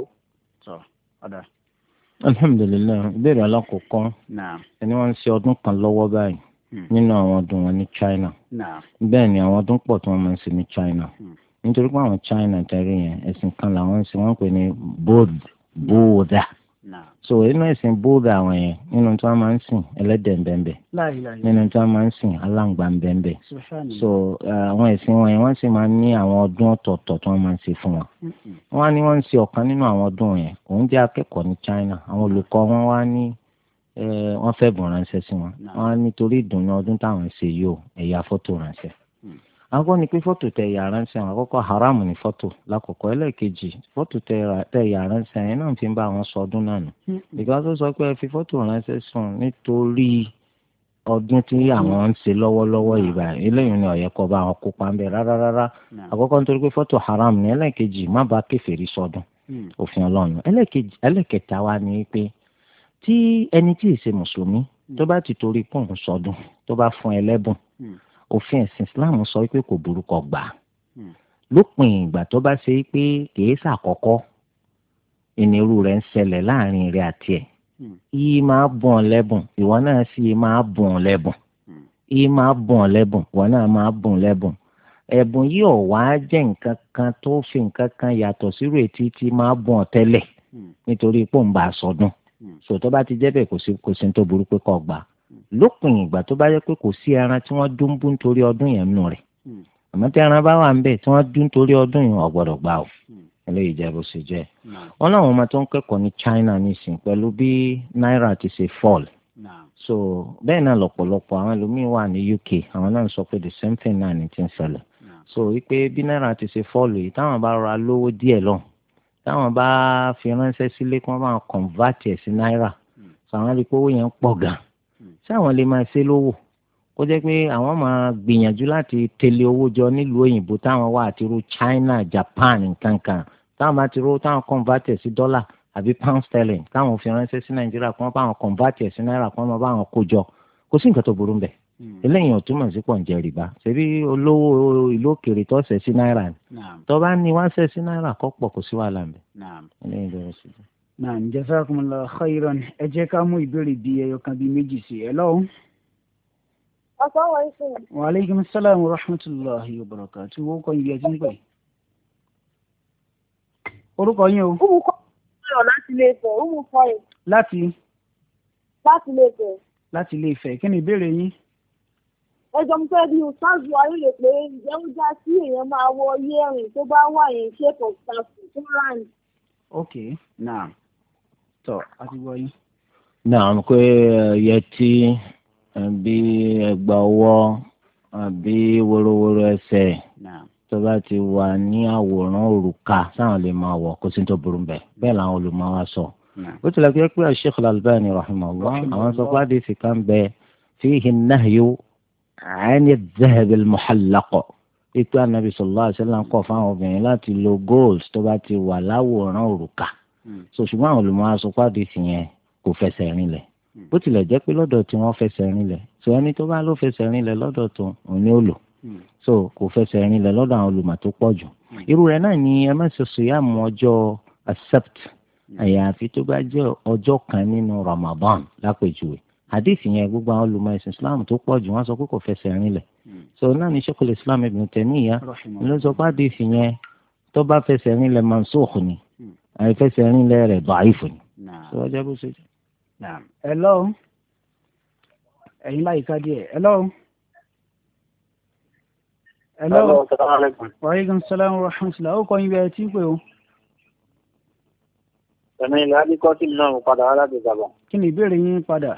alhamdulilayi ìbéèrè alákọ̀ọ́kọ́ ẹni wọ́n ń ṣe ọdún kan lọ́wọ́ báyìí nínú àwọn ọdún wọn ní China bẹ́ẹ̀ ni àwọn ọdún pọ̀ tí wọ́n máa ń ṣe ní China nítorí pé àwọn China tẹ̀rí yẹn ẹ̀sìn kan làwọn ń ṣe wọ́n pè ní Buddha so inú ẹ̀sìn Buddha àwọn yẹn nínú tí wọ́n máa ń sìn ẹlẹ́dẹ̀ ńbẹ́ńbẹ́ nínú tí wọ́n máa ń sìn aláǹgbá ńbẹ́ńbẹ́ so àwọn ẹ̀sìn wọn yẹn wọ́n sì máa ń ní àwọn ọdún ọ̀tọ̀ọ̀tọ̀ tí wọ́n máa ń ṣe fún wọn wọ́n á ní wọ́n ń ṣe ọ̀kan nínú àwọn ọdún yẹn òun jẹ́ akẹ́kọ̀ọ́ ní China àwọn olùkọ́ wọn wá ní wọ́n fẹ́ bùn ránṣẹ́ sí wọn wọ́n á nítorí ìdùnnú ọdún táwọn ṣe yìí ó ẹ̀yà fọ́tò ránṣẹ́ àkọ́kọ́ ni pé fọ́tò tẹ yà ránṣẹ́ àwọn àkọ́kọ́ haram ni fọ́tò lákọ̀ọ́kọ́ ẹlẹ́ẹ̀kejì fọ́tò tẹ yà ránṣẹ́ yẹn náà fi ń bá àwọn sọ ọdún náà nù ìgbà tó sọ pé ẹ fi fọ́tò ránṣẹ́ sùn nítorí ọdún tí àwọn ń ṣe lọ́wọ́lọ́wọ́ yìí báyìí eléyìí ni ó yẹ kó bá wọn kópa ń bẹ rárá rárá àkọ́kọ́ nítorí pé fọ́tò haram ni ẹlẹ́ẹ̀kejì má bá kèfèrí sọdún òfin Ọlọ́run ẹlẹ́ẹ̀kẹta wa ni pé tí ẹni tí ì ṣe mùsùlùmí tó bá ti torí pọ̀ ń sọdún tó bá fún ẹlẹ́bùn òfin ẹ̀sìn Islam sọ pé kò burúkọ gbà lópin ìgbà tó bá ṣe pé kìí ṣàkọ́kọ́ ìnirú rẹ̀ ń ṣẹlẹ̀ láàrin rẹ̀ àti ẹ̀ yìí máa bùn ọ́ lẹ́bùn ìwọ náà sì máa bùn ọ́ lẹ́bùn yìí máa bùn ọ́ lẹ́bùn ìwọ náà máa bùn ọ́ lẹ́bùn ẹ̀bùn yìí ò wá jẹ́ nǹkan kan tó fi nǹkan kan yàtọ̀ sírò etí tí máa bùn ọ́ tẹ́lẹ̀ nítorí pò ń bá a sọdún sòtọ́ bá ti jẹ́ bẹ́ẹ̀ kò sí kò sí tó burú pé kò gbà lópin ìgbà tó bá yẹ pé kò sí ẹran tí wọ́n dún bú nítorí ọdún yẹn nù rẹ̀ àmọ́ tí ẹran bá wà ń bẹ̀ tí wọ́n dún nítorí ọdún yẹn ò gbọ́dọ̀ gbà o eléyìí jẹ́ bó ṣe jẹ́ wọn láwọn ọmọ tó ń kẹ́kọ̀ọ́ ní China nísìn pẹ̀lú bí náírà ti ṣe fall so bẹ́ẹ̀ náà lọ́pọ̀lọpọ̀ àwọn ẹlòmíín wà ní U K àwọn náà sọ pé the same thing náà ní ti ń ṣẹlẹ̀ so wípé bí náírà ti ṣe fall yìí táwọn bá ra lówó díẹ̀ lọ táwọn bá fi ránṣẹ́ sílé kí wọ́n bá convert ẹ̀ sí náírà so àwọn rí pé owó yẹn pọ̀ gan ṣé àwọn lè máa ṣe lówó kó jẹ́ pé àwọn máa gbìyànjú láti tẹ̀lé owó jọ nílùú òyìnbó táwọn wà àti irú China Japan nǹkankan táwọn bá ti rówó táwọn convert ẹ̀ sí dọ́là àbí pound sterling táwọn fi ránṣẹ́ sí Nàìjíríà kí wọ́n bá wọn convert ẹ̀ sí náírà kí wọ́n bá wọn kó jọ kò sí nǹkan tó burú ń bẹ̀ eléyìí ò túmọ̀ sí pọ̀ ń jẹ rìbá ṣebí olówó ìlú òkèèrè tó ṣẹ̀ sí náírà ni tó bá ní wá ṣẹ̀ sí náírà kọ́ pọ̀ kò sí wàhálà ń bẹ̀. eléyìí bẹ̀rẹ̀ sí i. naam jazakumullahu khairan ẹ jẹ́ ká mú ìbéèrè bíi ẹyọ kan bíi méjì sí ẹ lọ́wọ́. Assalamualaikum. Wa alaikum assalam wa rahmatullahi wa barakatuh. Wo ko ibi ẹ̀sìn pé. Orúkọ yín o. Umu ko yo láti le Ifẹ̀, umu ko yo. Láti Láti le Ifẹ̀. Láti le Ifẹ̀. Kí ni ìbéèrè yín? Ẹ jọ mo fẹ́ bí ustaz wa yìí pé ǹjẹ́ ó já sí èèyàn máa wọ earring tó bá wà yẹn shape of staff tó round. Okay, naam. Tó, a ti gbọ́ yín. Naam pé yẹtí àbí ẹgbà ọwọ́ àbí wórówóró ẹsẹ̀ tó bá ti wà ní àwòrán òrùka sáwọn lè máa wọ̀ kó sí tó burú bẹ́ẹ̀ bẹ́ẹ̀ làwọn olùmọ̀ wa sọ. ó tilẹ̀ kí ẹ pé Sheikh Al-Albani rahimahullah àwọn sọ pé àdìsí kan bẹ fihi an-nahyu 'ani adh-dhahab al-muhallaq pípé Ànábì sallallahu alaihi wasallam kọ̀ fáwọn obìnrin láti lo gold tó bá ti wà láwòrán òrùka. so ṣùgbọ́n àwọn olùmọ̀ wa sọ pé àdìsí yẹn kò fẹsẹ̀ rinlẹ̀ bó tilẹ̀ jẹ́ pé lọ́dọ̀ tí wọ́n fẹsẹ̀ rinlẹ̀ so ẹni tó bá ló fẹsẹ̀ rinlẹ̀ lọ́dọ̀ tó òun ni ó lò so kò fẹsẹ̀ rinlẹ̀ lọ́dọ̀ àwọn olùmọ̀ tó pọ̀ jù irú rẹ̀ náà ni ẹ má ṣe sùyàmù ọjọ́ accept àyàfi tó bá jẹ́ ọjọ́ kan nínú Ramadan lápèjúwe àdìsí yẹn gbogbo àwọn olùmọ̀ ẹ̀sìn Islam tó pọ̀ jù wọ́n sọ pé kò fẹsẹ̀ rinlẹ̀ so náà ni Sheikhul Islam Ibn Taymiyyah ló sọ pé àdìsí yẹn tó bá fẹsẹ̀ rinlẹ̀ mansukh ni àìfẹsẹ̀ rinlẹ̀ rẹ̀ da'if ni so ọjọ́ bó ṣe jẹ́. Naam. Hello. Ẹ̀yin láyìíká díẹ̀. Hello. Hello. Wa alaikum salam wa rahmatullah. Ó kọ́ yín bí ẹ ti ń pè o. Ẹ̀mí ilẹ̀ Adíkọ́ sí náà mo padà wá láti Gabon. Kí ni ìbéèrè yín padà?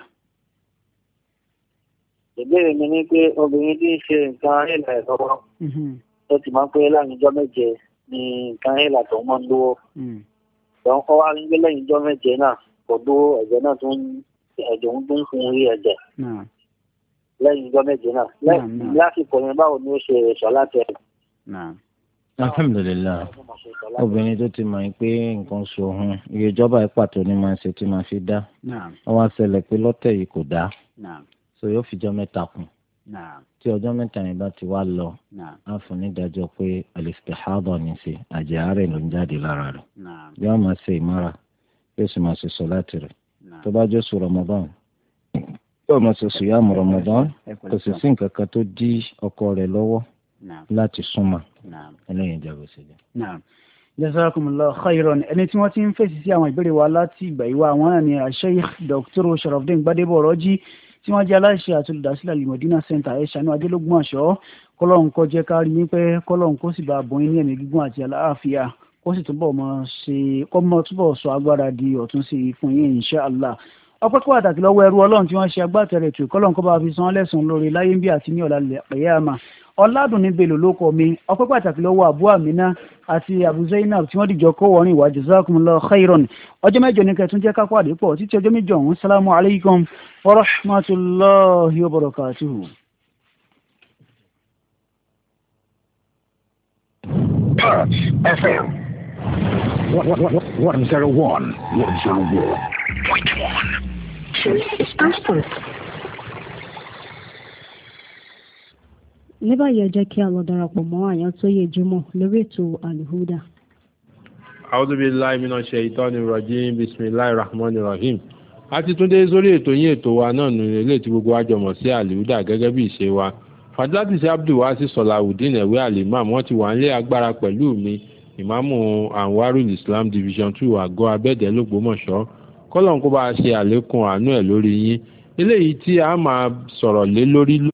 Ìbéèrè mi ni pé obìnrin tí ń ṣe nǹkan ilẹ̀ lọ́wọ́. Ó ti máa ń pé láàrin ijọ́ méje ni nǹkan ilẹ̀ tó máa ń lówó. Ìjọba kọ́ wá ń gbé lẹ́yìn ijọ́ méje náà. Kòdó ẹ̀jẹ̀ náà tún ẹ̀jẹ̀ ń tún fún orí ẹ̀jẹ̀ lẹ́yìn ìjọ méje náà lásìkò yẹn báwo ni ó ṣe ẹ̀ṣọ́ láti ẹ̀. alhamdulilayi obìnrin tó ti mọ̀ pé nǹkan so hun iye ìjọba ìpàtó ni máa ń ṣe tí máa fi dá wọ́n wá ṣẹlẹ̀ pé lọ́tẹ̀ yìí kò dá so yóò fi jọ́ mẹ́ta kún tí ọjọ́ mẹ́ta yẹn bá ti wá lọ á fún nídàájọ́ pé al-istihada ní sí àjẹ́ àárẹ̀ ló ń jáde lára rẹ̀ yóò máa ṣe ìmára yóò sì máa ṣe sọláàtì rẹ̀ tó bá jẹ́ sùn Ramadan yóò máa ṣe sùyàmù Ramadan kò sì sí nǹkan kan tó dí ọkọ rẹ̀ lọ́wọ́ láti súnmọ́ ẹlẹ́yìn ìjọba ìṣẹ̀lẹ̀. jazakumullahu khairan ẹni tí wọ́n ti ń fèsì sí àwọn ìbéèrè wa láti ìgbà ìwà àwọn náà ni Sheikh Doctor Sharafdin Gbadebo Ọ̀rọ̀jì tí wọ́n jẹ́ aláṣẹ àti olùdásílẹ̀ Al-Madina Center ẹ̀ṣánú adélógún àṣọ kọ́lọ́n kó jẹ́ ká rí yín pé kọ́lọ́n kó sì bá a bọ̀ yín ní ẹ̀mí gígùn àti àlàáfíà kó sì túbọ̀ mọ́ ṣe kó mọ́ túbọ̀ sọ agbára di ọ̀tún sí i fún yín insha Allah. ọpẹ́ pàtàkì lọ́wọ́ ẹrú ọlọ́run tí wọ́n ṣe agbátẹrẹ ètò ìkọ́lọ́n kó bá fi san lẹ́sùn lórí láyé ń bí àti ní ọ̀la lẹ́yàmà ọ̀làdùnní belò ló kọ́ mi ọpẹ́ pàtàkì lọ́wọ́ Abu Amina àti Abu Zainab tí wọ́n dìjọ kó wọ́rin ìwà jazakumullahu khairan ọjọ́ mẹ́jọ ní kẹtún jẹ́ kápá àdépọ̀ títí ọjọ́ mẹ́jọ ọ̀hún sálámù alaykum wa rahmatullahi wa barakatuhu. Touch F M one zero one one zero one point one. ní báyìí ẹ jẹ́ kí a lọ darapọ̀ mọ́ àyàn tó yẹ jùmọ̀ lórí ètò Al-Huda. A'udhu billahi minash shaitani rajim bismillahir rahmanir rahim. a ti tún dé sórí ètò yín ètò wa náà nù ilé tí gbogbo wa jọmọ̀ sí Al-Huda gẹ́gẹ́ bí ìṣe wa. Fadilati sí Abdulwasi Sọláwùdín ẹ̀wé àlìmáàmù wọ́n ti wà nílé agbára pẹ̀lú mi ìmáàmù Anwarul Islam division two àgọ́ abẹ́dẹ̀ lọ́gbọ́mọ̀ṣọ́ kọ́lọ́n kó bá a ṣe àlékún àánú ẹ̀ lórí yín eléyìí tí a máa sọ̀rọ̀ lé lórí